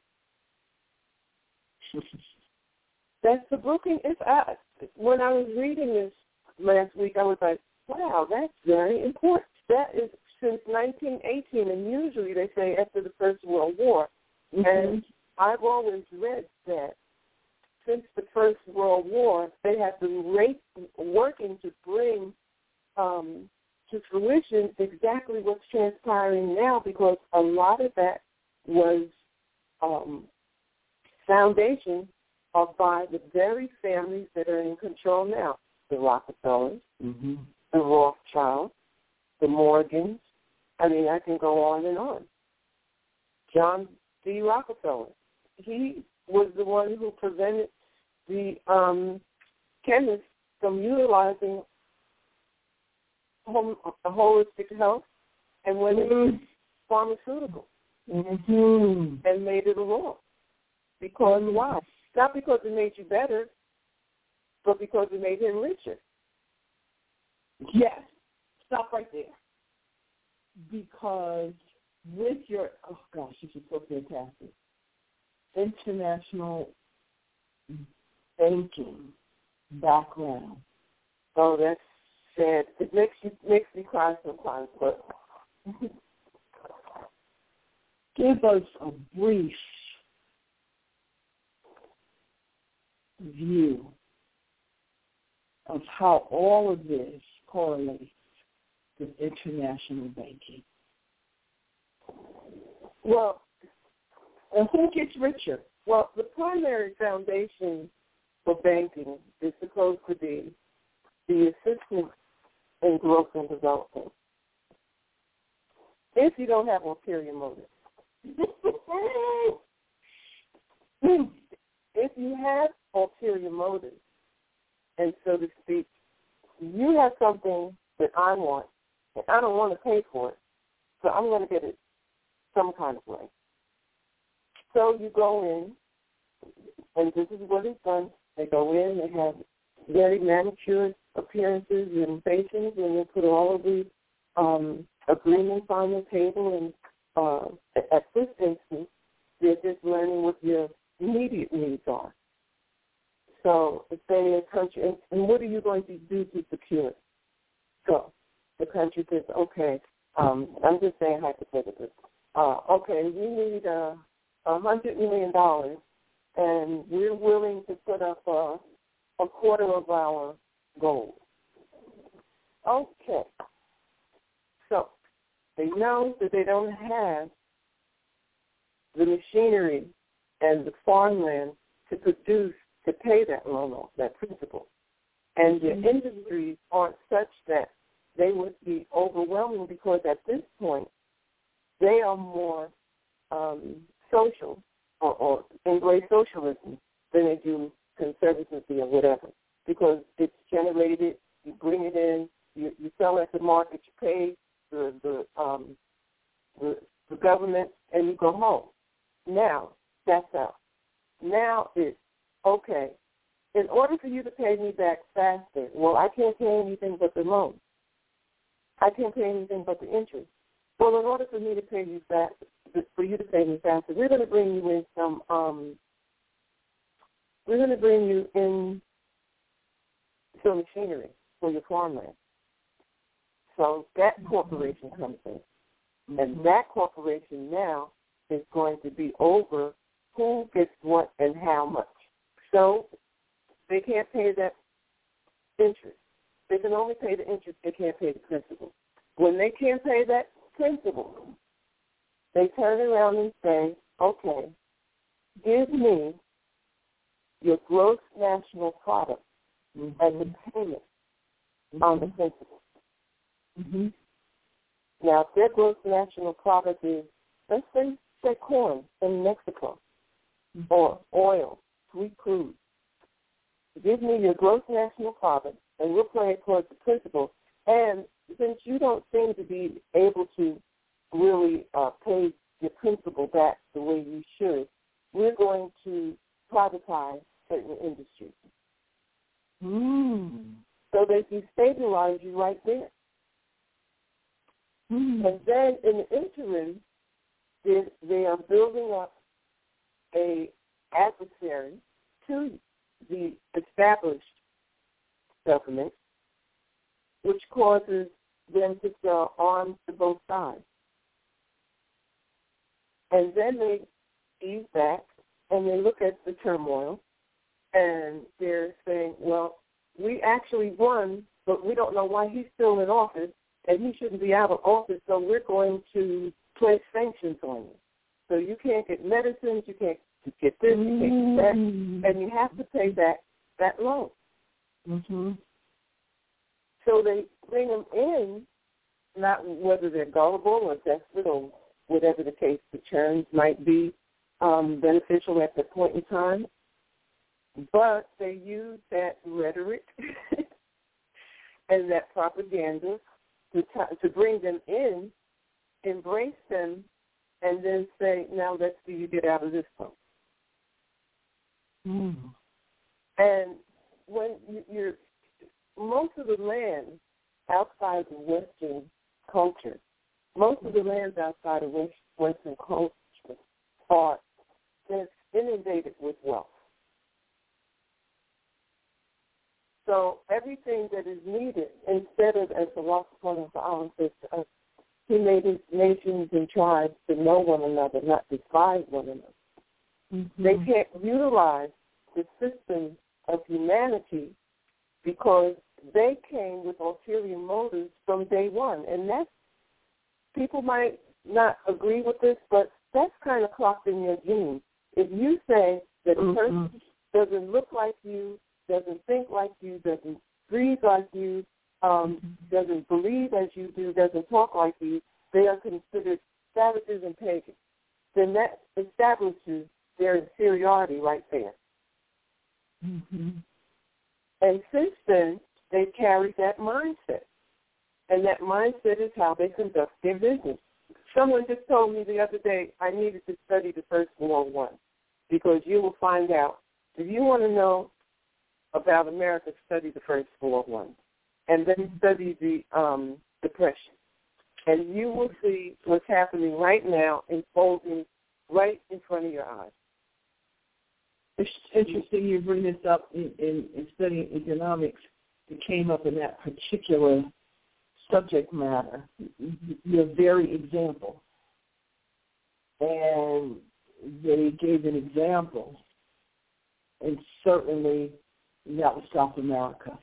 That's the booking. It's uh, when I was reading this last week, I was like, wow, that's very important. That is since nineteen eighteen, and usually they say after the First World War. Mm-hmm. And I've always read that since the First World War, they have been rate, working to bring um, to fruition exactly what's transpiring now, because a lot of that was um, foundation of by the very families that are in control now. The Rockefellers, mm-hmm. the Rothschilds, the Morgans. I mean, I can go on and on. John D. Rockefeller, he was the one who prevented the um, chemists from utilizing home, holistic health and went into mm-hmm. pharmaceuticals mm-hmm. and made it a law. Because mm-hmm. why? Not because it made you better, but because it made him richer. Yes. Stop right there. Because with your, oh gosh, this is so fantastic, international banking background. Oh, that's sad. It makes you makes me cry sometimes, but give us a brief view of how all of this correlates with international banking. Well, and who gets richer? Well, the primary foundation for banking is supposed to be the assistance in growth and development. If you don't have ulterior motives. If you have ulterior motives, and so to speak, you have something that I want, and I don't want to pay for it, so I'm going to get it some kind of way. So you go in, and this is what is done. They go in, they have very manicured appearances and faces, and they put all of the um, agreements on the table, and uh, at this instance, they're just learning what your immediate needs are. So if they a country, and, and what are you going to do to secure it? So the country says, okay, um, I'm just saying hypothetically, uh, okay, we need a, a hundred million dollars, and we're willing to put up a, a quarter of our gold. Okay. So they know that they don't have the machinery and the farmland to produce, to pay that loan off, that principal. And the industries aren't such that they would be overwhelming, because at this point they are more um, social or, or embrace socialism than they do conservatism or whatever, because it's generated, you bring it in, you, you sell at the market, you pay the the, um, the the government, and you go home. Now, that's out. Now it's, okay, in order for you to pay me back faster, well, I can't pay anything but the loan. I can't pay anything but the interest. Well, in order for me to pay you back, for you to pay me faster, we're going to bring you in some, um, we're going to bring you in some machinery for your farmland. So that corporation comes in. And that corporation now is going to be over who gets what and how much. So they can't pay that interest. They can only pay the interest. They can't pay the principal. When they can't pay that principal, they turn around and say, okay, give me your gross national product mm-hmm. as a payment mm-hmm. on the principal. Mm-hmm. Now, if their gross national product is, let's say, say corn in Mexico, mm-hmm. or oil, sweet crude, give me your gross national product, and we'll play it towards the principal. And since you don't seem to be able to really uh, pay your principal back the way you should, we're going to privatize certain industries. Mm. So they destabilize you right there. Mm-hmm. And then in the interim, they, they are building up a adversary to the established government, which causes them to sell arms to both sides. And then they ease back and they look at the turmoil and they're saying, well, we actually won, but we don't know why he's still in office, and he shouldn't be out of office, so we're going to place sanctions on you. So you can't get medicines, you can't get this, you can't get that, and you have to pay back that loan. Mm-hmm. So they bring them in, not whether they're gullible or desperate or whatever the case, the terms might be um, beneficial at that point in time, but they use that rhetoric and that propaganda to, t- to bring them in, embrace them, and then say, now let's see you get out of this one. Mm. And when you're, most of the land outside of Western culture, most of the lands outside of Western culture are inundated with wealth. So everything that is needed, instead of, as the law supporting for Allah says to us, he made his nations and tribes to know one another, not despise one another. Mm-hmm. They can't utilize the system of humanity because they came with ulterior motives from day one. And that's, people might not agree with this, but that's kind of clocked in your genes. If you say that a person mm-hmm. doesn't look like you, doesn't think like you, doesn't breathe like you, um, mm-hmm. doesn't believe as you do, doesn't talk like you, they are considered savages and pagans. Then that establishes their inferiority right there. Mm-hmm. And since then, they've carried that mindset. And that mindset is how they conduct their business. Someone just told me the other day I needed to study the First World War, because you will find out, if you want to know about America, study the First World War, and then study the um, Depression. And you will see what's happening right now unfolding right in front of your eyes. It's interesting you bring this up in, in, in studying economics. It came up in that particular subject matter, your very example. And they gave an example, and certainly that was South America.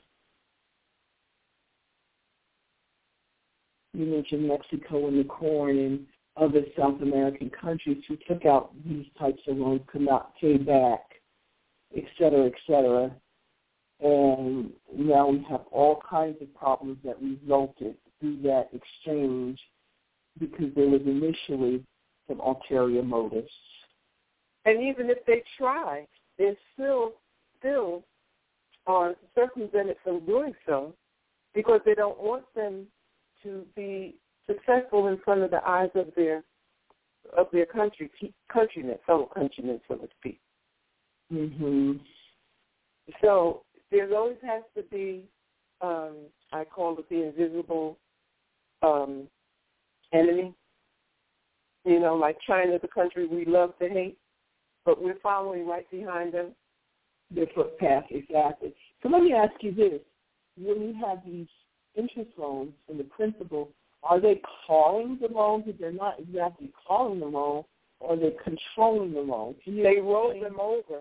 You mentioned Mexico and the corn and other South American countries who took out these types of loans could not pay back, et cetera, et cetera. And now we have all kinds of problems that resulted through that exchange because there was initially some ulterior motives. And even if they try, they still, still are circumvented from doing so because they don't want them to be successful in front of the eyes of their of their country, countrymen, fellow countrymen, so to speak. Mm-hmm. So there always has to be, um, I call it the invisible um, enemy. You know, like China, the country we love to hate, but we're following right behind them. Their footpath, exactly. So let me ask you this. When you have these interest loans and the principal, are they calling the loans if they're not exactly calling the loan, or are they controlling the loan? Can you they roll them over.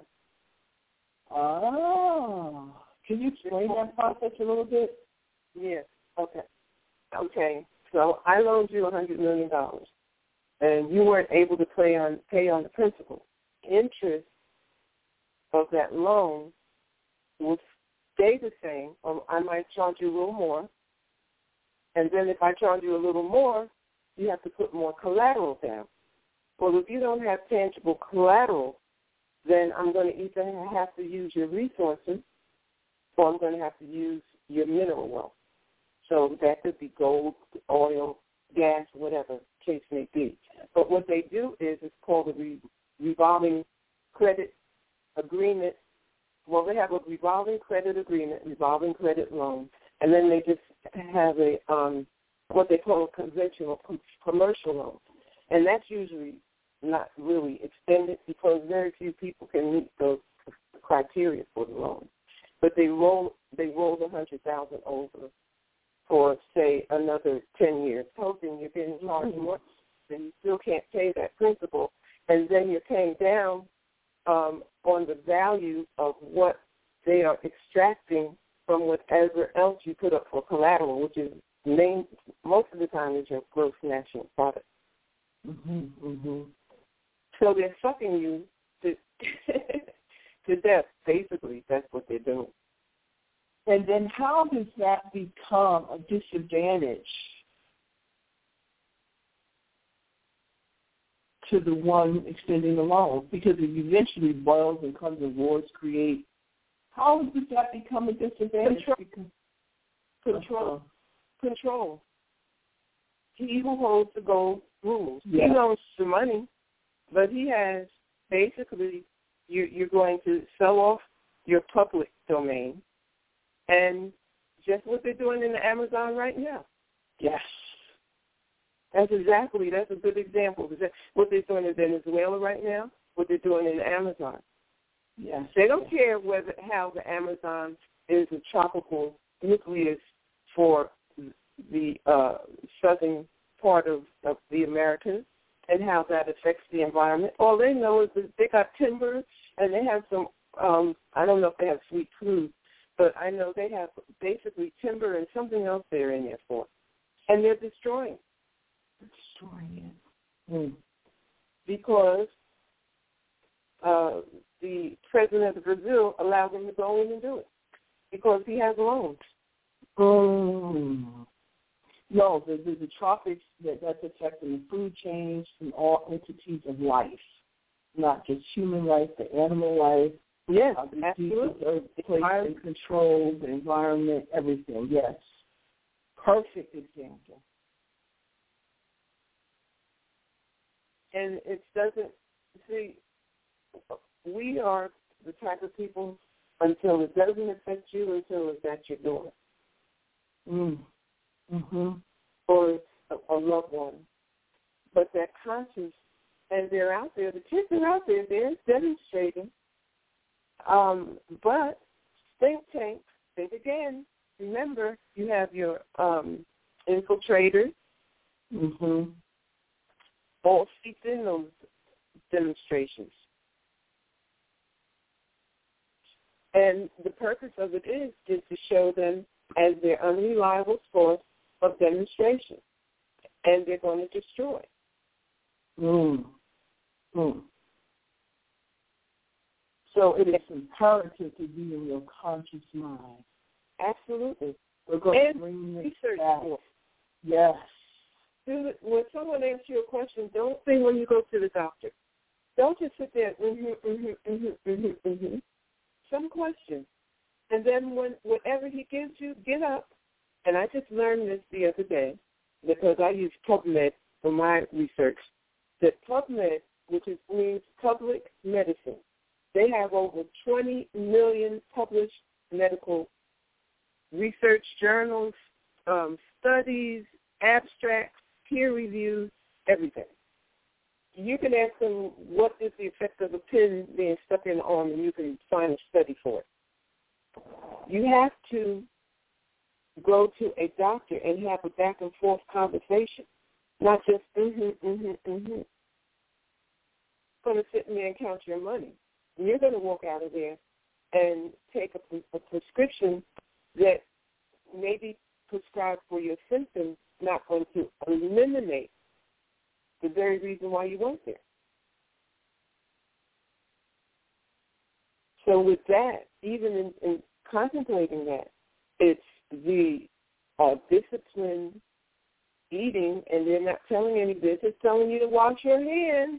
Oh. Can you explain that process a little bit? Yes. Okay. Okay. So I loaned you one hundred million dollars, and you weren't able to pay on pay on the principal. Interest of that loan will stay the same, or I might charge you a little more. And then if I charge you a little more, you have to put more collateral down. Well, if you don't have tangible collateral, then I'm going to either have to use your resources or I'm going to have to use your mineral wealth. So that could be gold, oil, gas, whatever case may be. But what they do is it's called a re- revolving credit agreement. Well, they have a revolving credit agreement, revolving credit loan, and then they just have a um, what they call a conventional com- commercial loan. And that's usually not really extended because very few people can meet those criteria for the loan. But they roll they roll the hundred thousand over for say another ten years, hoping you're getting charged more, then you still can't pay that principal, and then you're paying down um, on the value of what they are extracting from whatever else you put up for collateral, which is main most of the time is your gross national product. Mm-hmm, mm-hmm. So they're sucking you to to death. Basically, that's what they're doing. And then how does that become a disadvantage to the one extending the loan? Because it eventually boils and comes and wars create. How does that become a disadvantage? Control. Because, Control. Uh-huh. Control. He who holds the gold rules. Yeah. He knows the money, but he has basically you, you're going to sell off your public domain, and just what they're doing in the Amazon right now. Yes. That's exactly, that's a good example. What they're doing in Venezuela right now, what they're doing in the Amazon. Yes. They don't care whether how the Amazon is a tropical nucleus for the uh, southern part of, of the Americas and how that affects the environment. All they know is that they got timber and they have some, um, I don't know if they have sweet food, but I know they have basically timber and something else they're in there for. And they're destroying. Destroying it. Mm. Because uh, the president of Brazil allowed them to go in and do it because he has loans. Mm. No, the, the, the tropics, that, that's affecting the food chains and all entities of life, not just human life, the animal life. Yes, uh, the absolutely. Are placed and controlled, the environment, everything, yes. Perfect example. And it doesn't, see, we are the type of people until it doesn't affect you until it's at your door. Mm. Mm-hmm. Or a, a loved one. But that conscience, and they're out there, the kids are out there, they're demonstrating. Um, but think tank, think again. Remember, you have your um, infiltrators, mm-hmm. all seeped in those demonstrations. And the purpose of it is, is to show them as their unreliable source of demonstration. And they're going to destroy. Mm. Mm. So it is imperative to be in your conscious mind. Absolutely. We're going and to bring this research back. for it. Yes. When someone asks you a question, don't say when you go to the doctor. Don't just sit there, mm-hmm, mm-hmm, mm-hmm, mm-hmm, mm-hmm. Some questions. And then when whatever he gives you, get up. And I just learned this the other day because I use PubMed for my research. That PubMed, which is, means public medicine, they have over twenty million published medical research journals, um, studies, abstracts, peer reviews, everything. You can ask them what is the effect of a pin being stuck in the arm, and you can find a study for it. You have to go to a doctor and have a back and forth conversation, not just mm-hmm, mm-hmm, mm-hmm. Going to sit in there and count your money. And you're going to walk out of there and take a, a prescription that may be prescribed for your symptoms, not going to eliminate the very reason why you went there. So with that, even in, in contemplating that, it's the uh, disciplined eating, and they're not telling any this. It's telling you to wash your hands.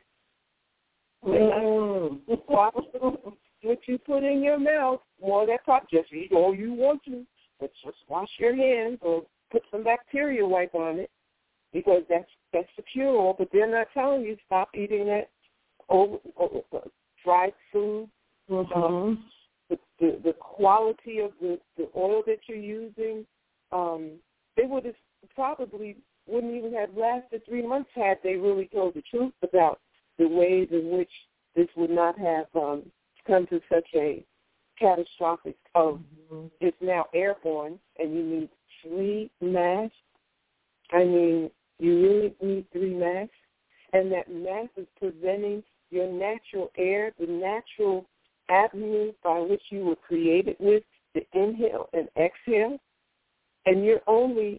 Mm. Wash what you put in your mouth. More of that pop, just eat all you want to, but just wash your hands or put some bacteria wipe on it, because that's that's the cure-all. But they're not telling you stop eating that over, over, over fried food. Mm-hmm. Um, the, the the quality of the, the oil that you're using, um, they would have probably wouldn't even have lasted three months had they really told the truth about the ways in which this would not have um, come to such a catastrophic of mm-hmm. It's now airborne and you need three masks. I mean, you really need three masks, and that mask is preventing your natural air, the natural avenue by which you were created with, to inhale and exhale, and you're only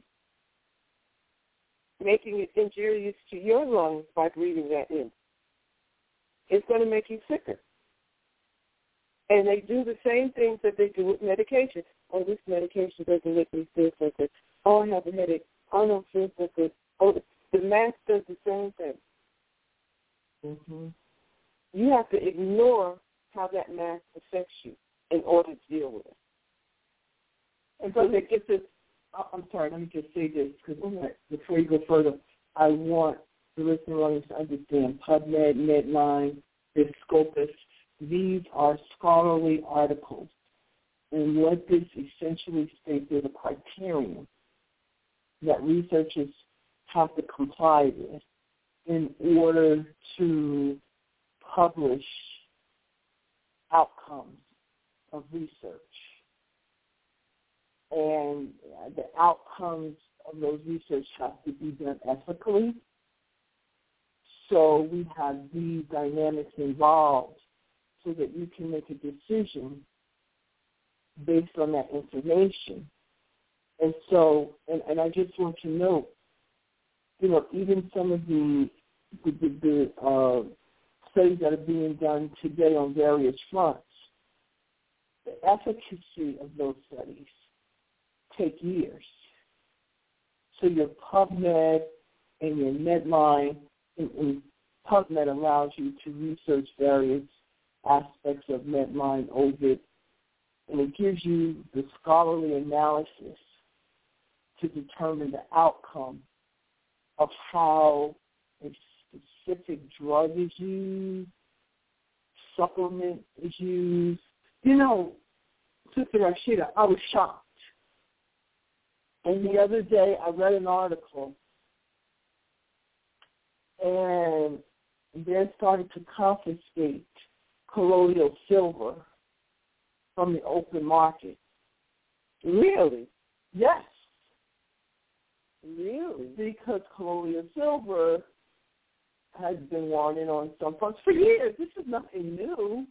making it injurious to your lungs by breathing that in. It's going to make you sicker. And they do the same things that they do with medication. Oh, this medication doesn't make me feel so good. Oh, I have a headache. Oh, I don't feel so good. Oh, the mask does the same thing. Mm-hmm. You have to ignore how that mask affects you in order to deal with it. And so that gets us, I'm sorry, let me just say this, because mm-hmm. before you go further, I want the listener audience to understand PubMed, Medline, this Scopus, these are scholarly articles. And what this essentially states is a criterion that researchers have to comply with in order to publish outcomes of research. And the outcomes of those research have to be done ethically. So we have these dynamics involved so that you can make a decision based on that information. And so, and, and I just want to note, you know, even some of the the, the, the uh, studies that are being done today on various fronts, the efficacy of those studies take years. So your PubMed and your Medline, and, and PubMed allows you to research various aspects of Medline, Ovid, and it gives you the scholarly analysis to determine the outcome of how a specific drug is used, supplement is used. You know, Sister Rashida, I was shocked. And the other day I read an article, and they're starting to confiscate colloidal silver from the open market. Really? Yes. Really? Because colloidal silver has been warning on some folks for years. This is nothing new.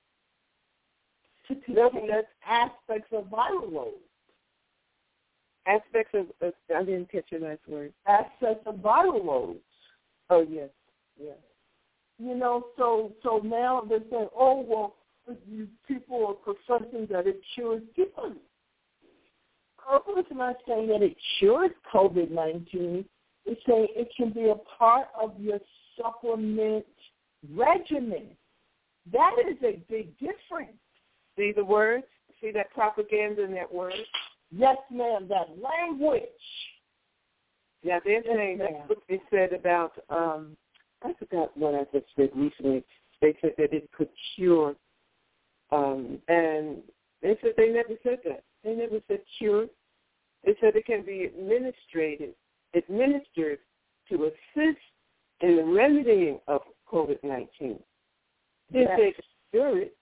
To contain aspects of viral loads. Aspects of, of, I didn't catch your last word. Aspects of viral loads. Oh, yes, yes. You know, so so now they're saying, oh, well, you people are professing that it cures people. It's not saying that it cures COVID nineteen. It's saying it can be a part of your supplement regimen. That is a big difference. See the words? See that propaganda in that word? Yes, ma'am, that language. Yeah, they're yes, saying ma'am. That's what they said about, um, I forgot what I just read recently. They said that it could cure, um, and they said they never said that. They never said cure. They said it can be administered, administered to assist in the remedying of COVID nineteen. They Yes. say cure it.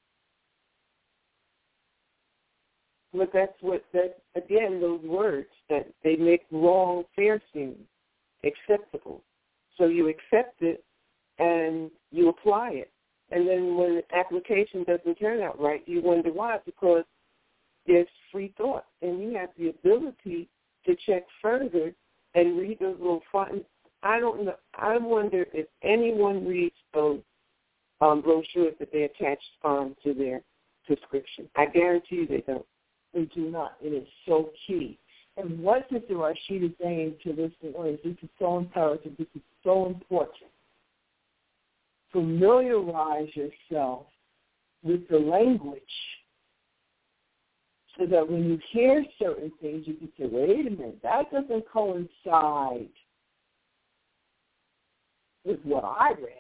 But that's what, that again, those words that they make wrong fair seem acceptable. So you accept it and you apply it. And then when the application doesn't turn out right, you wonder why, because there's free thought. And you have the ability to check further and read those little fun. I don't know. I wonder if anyone reads those um, brochures that they attach um, to their prescription. I guarantee you they don't. They do not. It is so key. And what Sister Rashid is saying to this audience, this is so imperative, this is so important. Familiarize yourself with the language so that when you hear certain things, you can say, wait a minute, that doesn't coincide with what I read.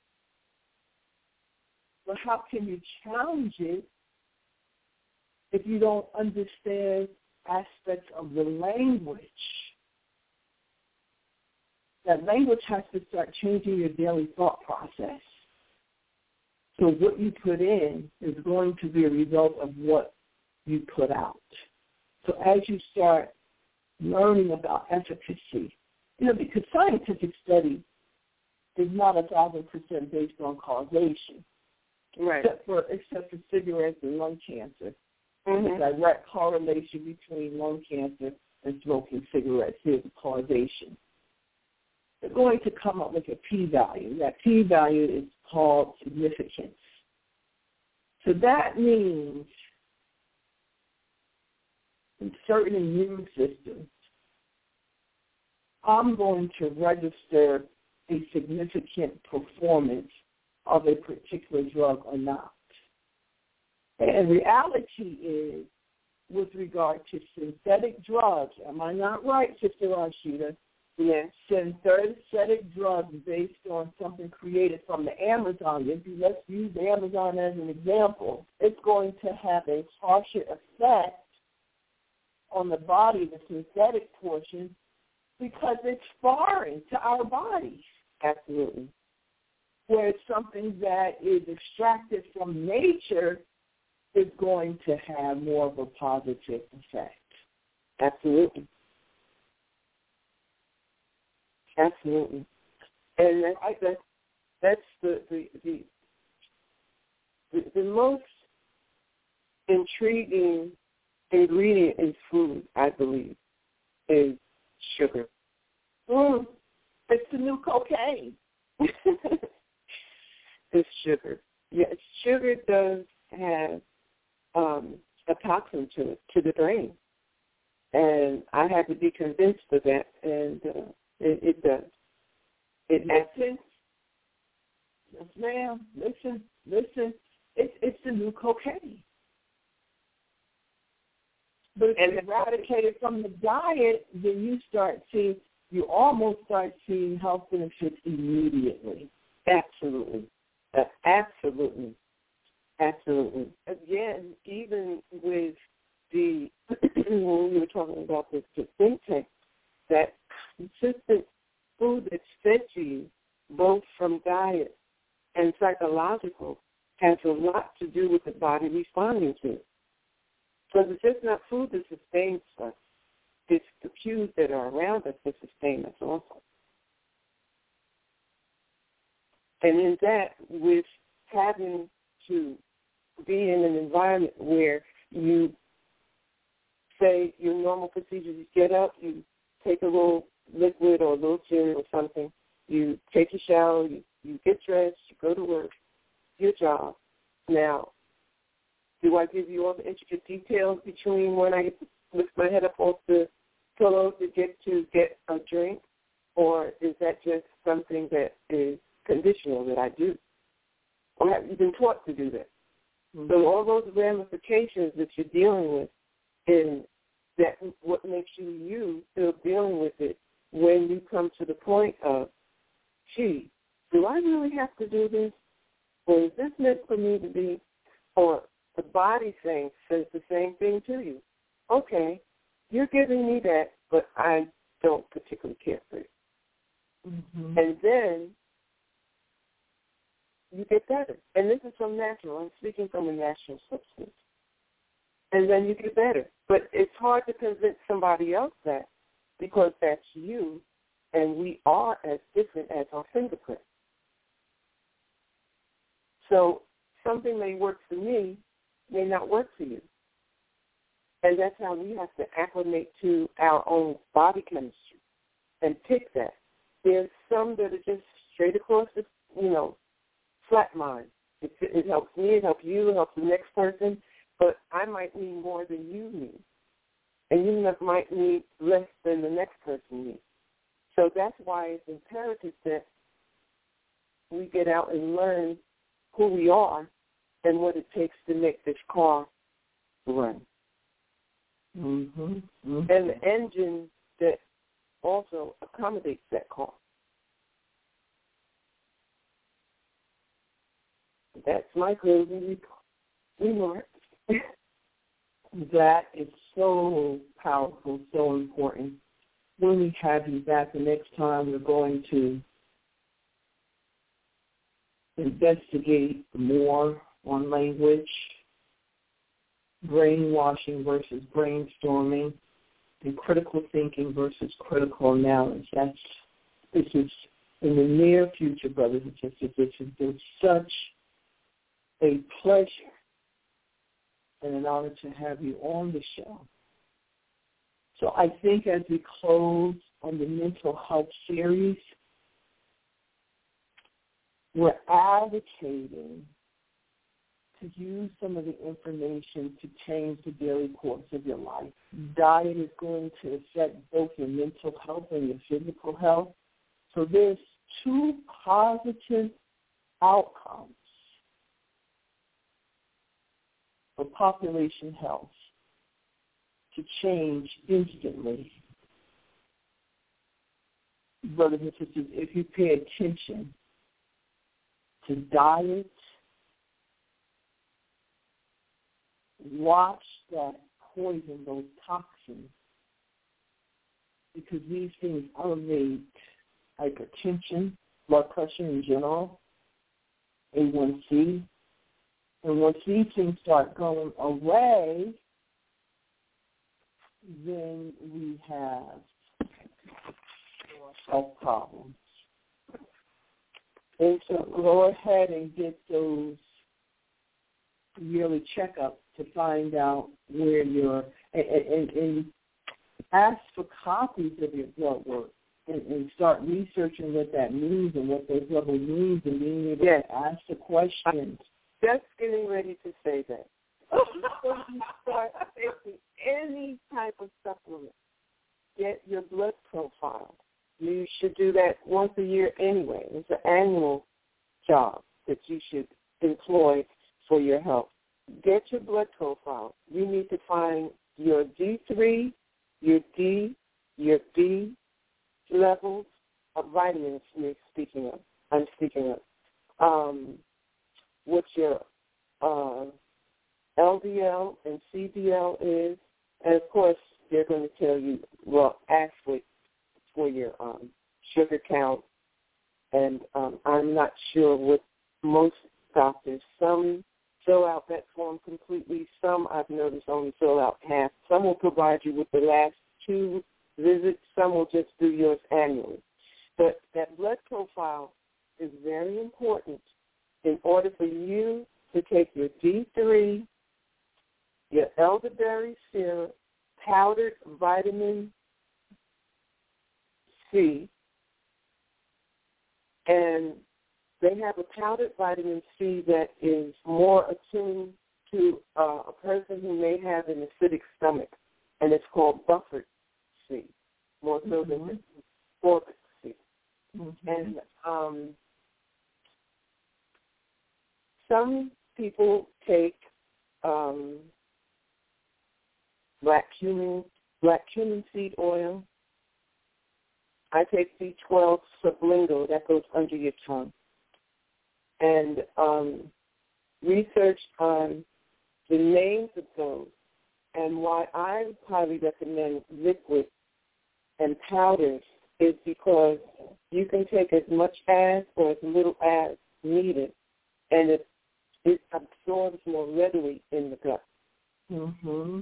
But how can you challenge it if you don't understand aspects of the language? That language has to start changing your daily thought process. So what you put in is going to be a result of what you put out. So as you start learning about efficacy, you know, because scientific study is not a thousand percent based on causation, right? Except for except for cigarettes and lung cancer. Mm-hmm. There's a direct correlation between lung cancer and smoking cigarettes. Here's the causation. They're going to come up with a p-value. That p-value is called significance. So that means in certain immune systems, I'm going to register a significant performance of a particular drug or not. And reality is, with regard to synthetic drugs, am I not right, Sister Rashida? Yes. Synthetic drugs based on something created from the Amazon. If you, let's use Amazon as an example. It's going to have a harsher effect on the body, the synthetic portion, because it's foreign to our bodies. Absolutely. Where it's something that is extracted from nature is going to have more of a positive effect. Absolutely. Absolutely. And that's, I, that's, that's the, the, the, the, the most intriguing ingredient in food, I believe, is sugar. Mm, it's the new cocaine. It's sugar. Yes, sugar does have um, a toxin to it, to the brain. And I have to be convinced of that, and uh, it, it does. It listen, yes, ma'am. Listen, listen. It's it's the new cocaine. But if and you eradicate it from the diet, then you start seeing, you almost start seeing health benefits immediately. Absolutely. Uh, absolutely. Absolutely. Again, even with the, when we were talking about the, the think tank, that consistent food that's fed to you, both from diet and psychological, has a lot to do with the body responding to it. Because it's just not food that sustains us. It's the cues that are around us that sustain us also. And in that, with having to be in an environment where you say your normal procedures, you get up, you take a little liquid or a little gin or something, you take a shower, you, you get dressed, you go to work, your job. Now, do I give you all the intricate details between when I lift my head up off the pillow to get to get a drink, or is that just something that is conditional that I do? Or have you been taught to do that? Mm-hmm. So all those ramifications that you're dealing with, and that what makes you you still dealing with it when you come to the point of, gee, do I really have to do this? Or is this meant for me to be? Or the body thing says the same thing to you. Okay, you're giving me that, but I don't particularly care for it. Mm-hmm. And then you get better. And this is from natural. I'm speaking from a natural substance. And then you get better. But it's hard to convince somebody else that, because that's you, and we are as different as our fingerprint. So something may work for me may not work for you. And that's how we have to acclimate to our own body chemistry and pick that. There's some that are just straight across the, you know, flat line. It, it helps me, it helps you, it helps the next person, but I might need more than you need. And you might need less than the next person needs. So that's why it's imperative that we get out and learn who we are and what it takes to make this car run. Mm-hmm. Mm-hmm. And the engine that also accommodates that car. That's my closing remark. That is so powerful, so important. When we have you back the next time, we're going to investigate more on language, brainwashing versus brainstorming, and critical thinking versus critical analysis. That's, this is in the near future, brothers and sisters. This has been such a pleasure and an honor to have you on the show. So I think as we close on the mental health series, we're advocating to use some of the information to change the daily course of your life. Diet is going to affect both your mental health and your physical health. So there's two positive outcomes for population health to change instantly. Brothers and sisters, if you pay attention to diet, watch that poison, those toxins, because these things elevate hypertension, blood pressure in general, A one C. And once these things start going away, then we have health problems. And so go ahead and get those yearly checkups to find out where you're, and, and, and ask for copies of your blood work and, and start researching what that means and what those levels means and being able yes. to ask the questions. Just getting ready to say that. Before you start taking any type of supplement, get your blood profile. You should do that once a year anyway. It's an annual job that you should employ for your health. Get your blood profile. You need to find your D three, your D, your B levels of vitamins you're speaking of. I'm speaking of. Um, what your uh, L D L and C D L is, and of course they're going to tell you, well, ask for, for your um, sugar count, and um, I'm not sure what most doctors, some fill out that form completely, some I've noticed only fill out half. Some will provide you with the last two visits, some will just do yours annually. But that blood profile is very important in order for you to take your D three, your elderberry syrup, powdered vitamin C, and they have a powdered vitamin C that is more attuned to uh, a person who may have an acidic stomach, and it's called buffered C, more so mm-hmm. than ascorbic C. Mm-hmm. And um, some people take um, black cumin, black cumin seed oil. I take B twelve sublingual, that goes under your tongue. And um, research on the names of those and why I highly recommend liquid and powders is because you can take as much as or as little as needed, and it, it absorbs more readily in the gut. Mm-hmm.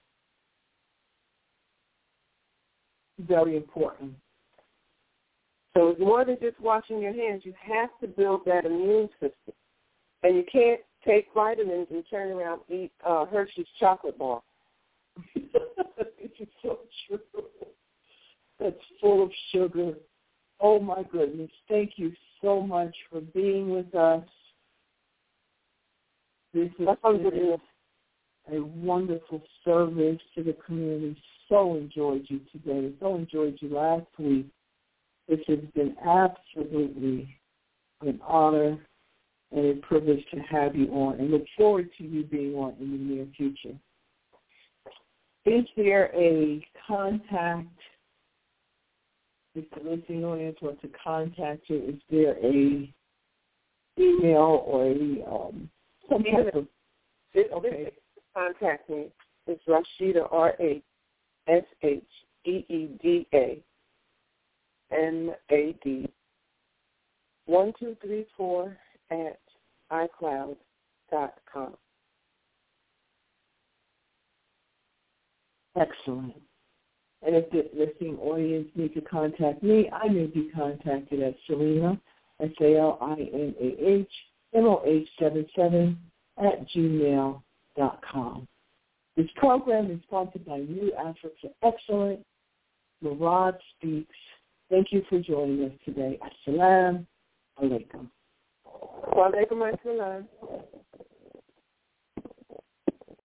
Very important. So it's more than just washing your hands. You have to build that immune system. And you can't take vitamins and turn around and eat uh, Hershey's chocolate bar. It's so true. That's full of sugar. Oh, my goodness. Thank you so much for being with us. This has been a wonderful service to the community. So enjoyed you today. So enjoyed you last week. This has been absolutely an honor and a privilege to have you on, and look forward to you being on in the near future. Is there a contact, if the listening audience wants to contact you, is there a email or a um, some type of, okay. Contact me. It's Rasheeda, R A S H E E D A N A D one two three four at iCloud dot com. Excellent. And if the listening audience needs to contact me, I may be contacted at Salina, S A L I N A H M O H seven seven at gmail dot com. This program is sponsored by New Africa Excellent. Murad Speaks. Thank you for joining us today. Assalamu alaikum. Wa alaikum assalam.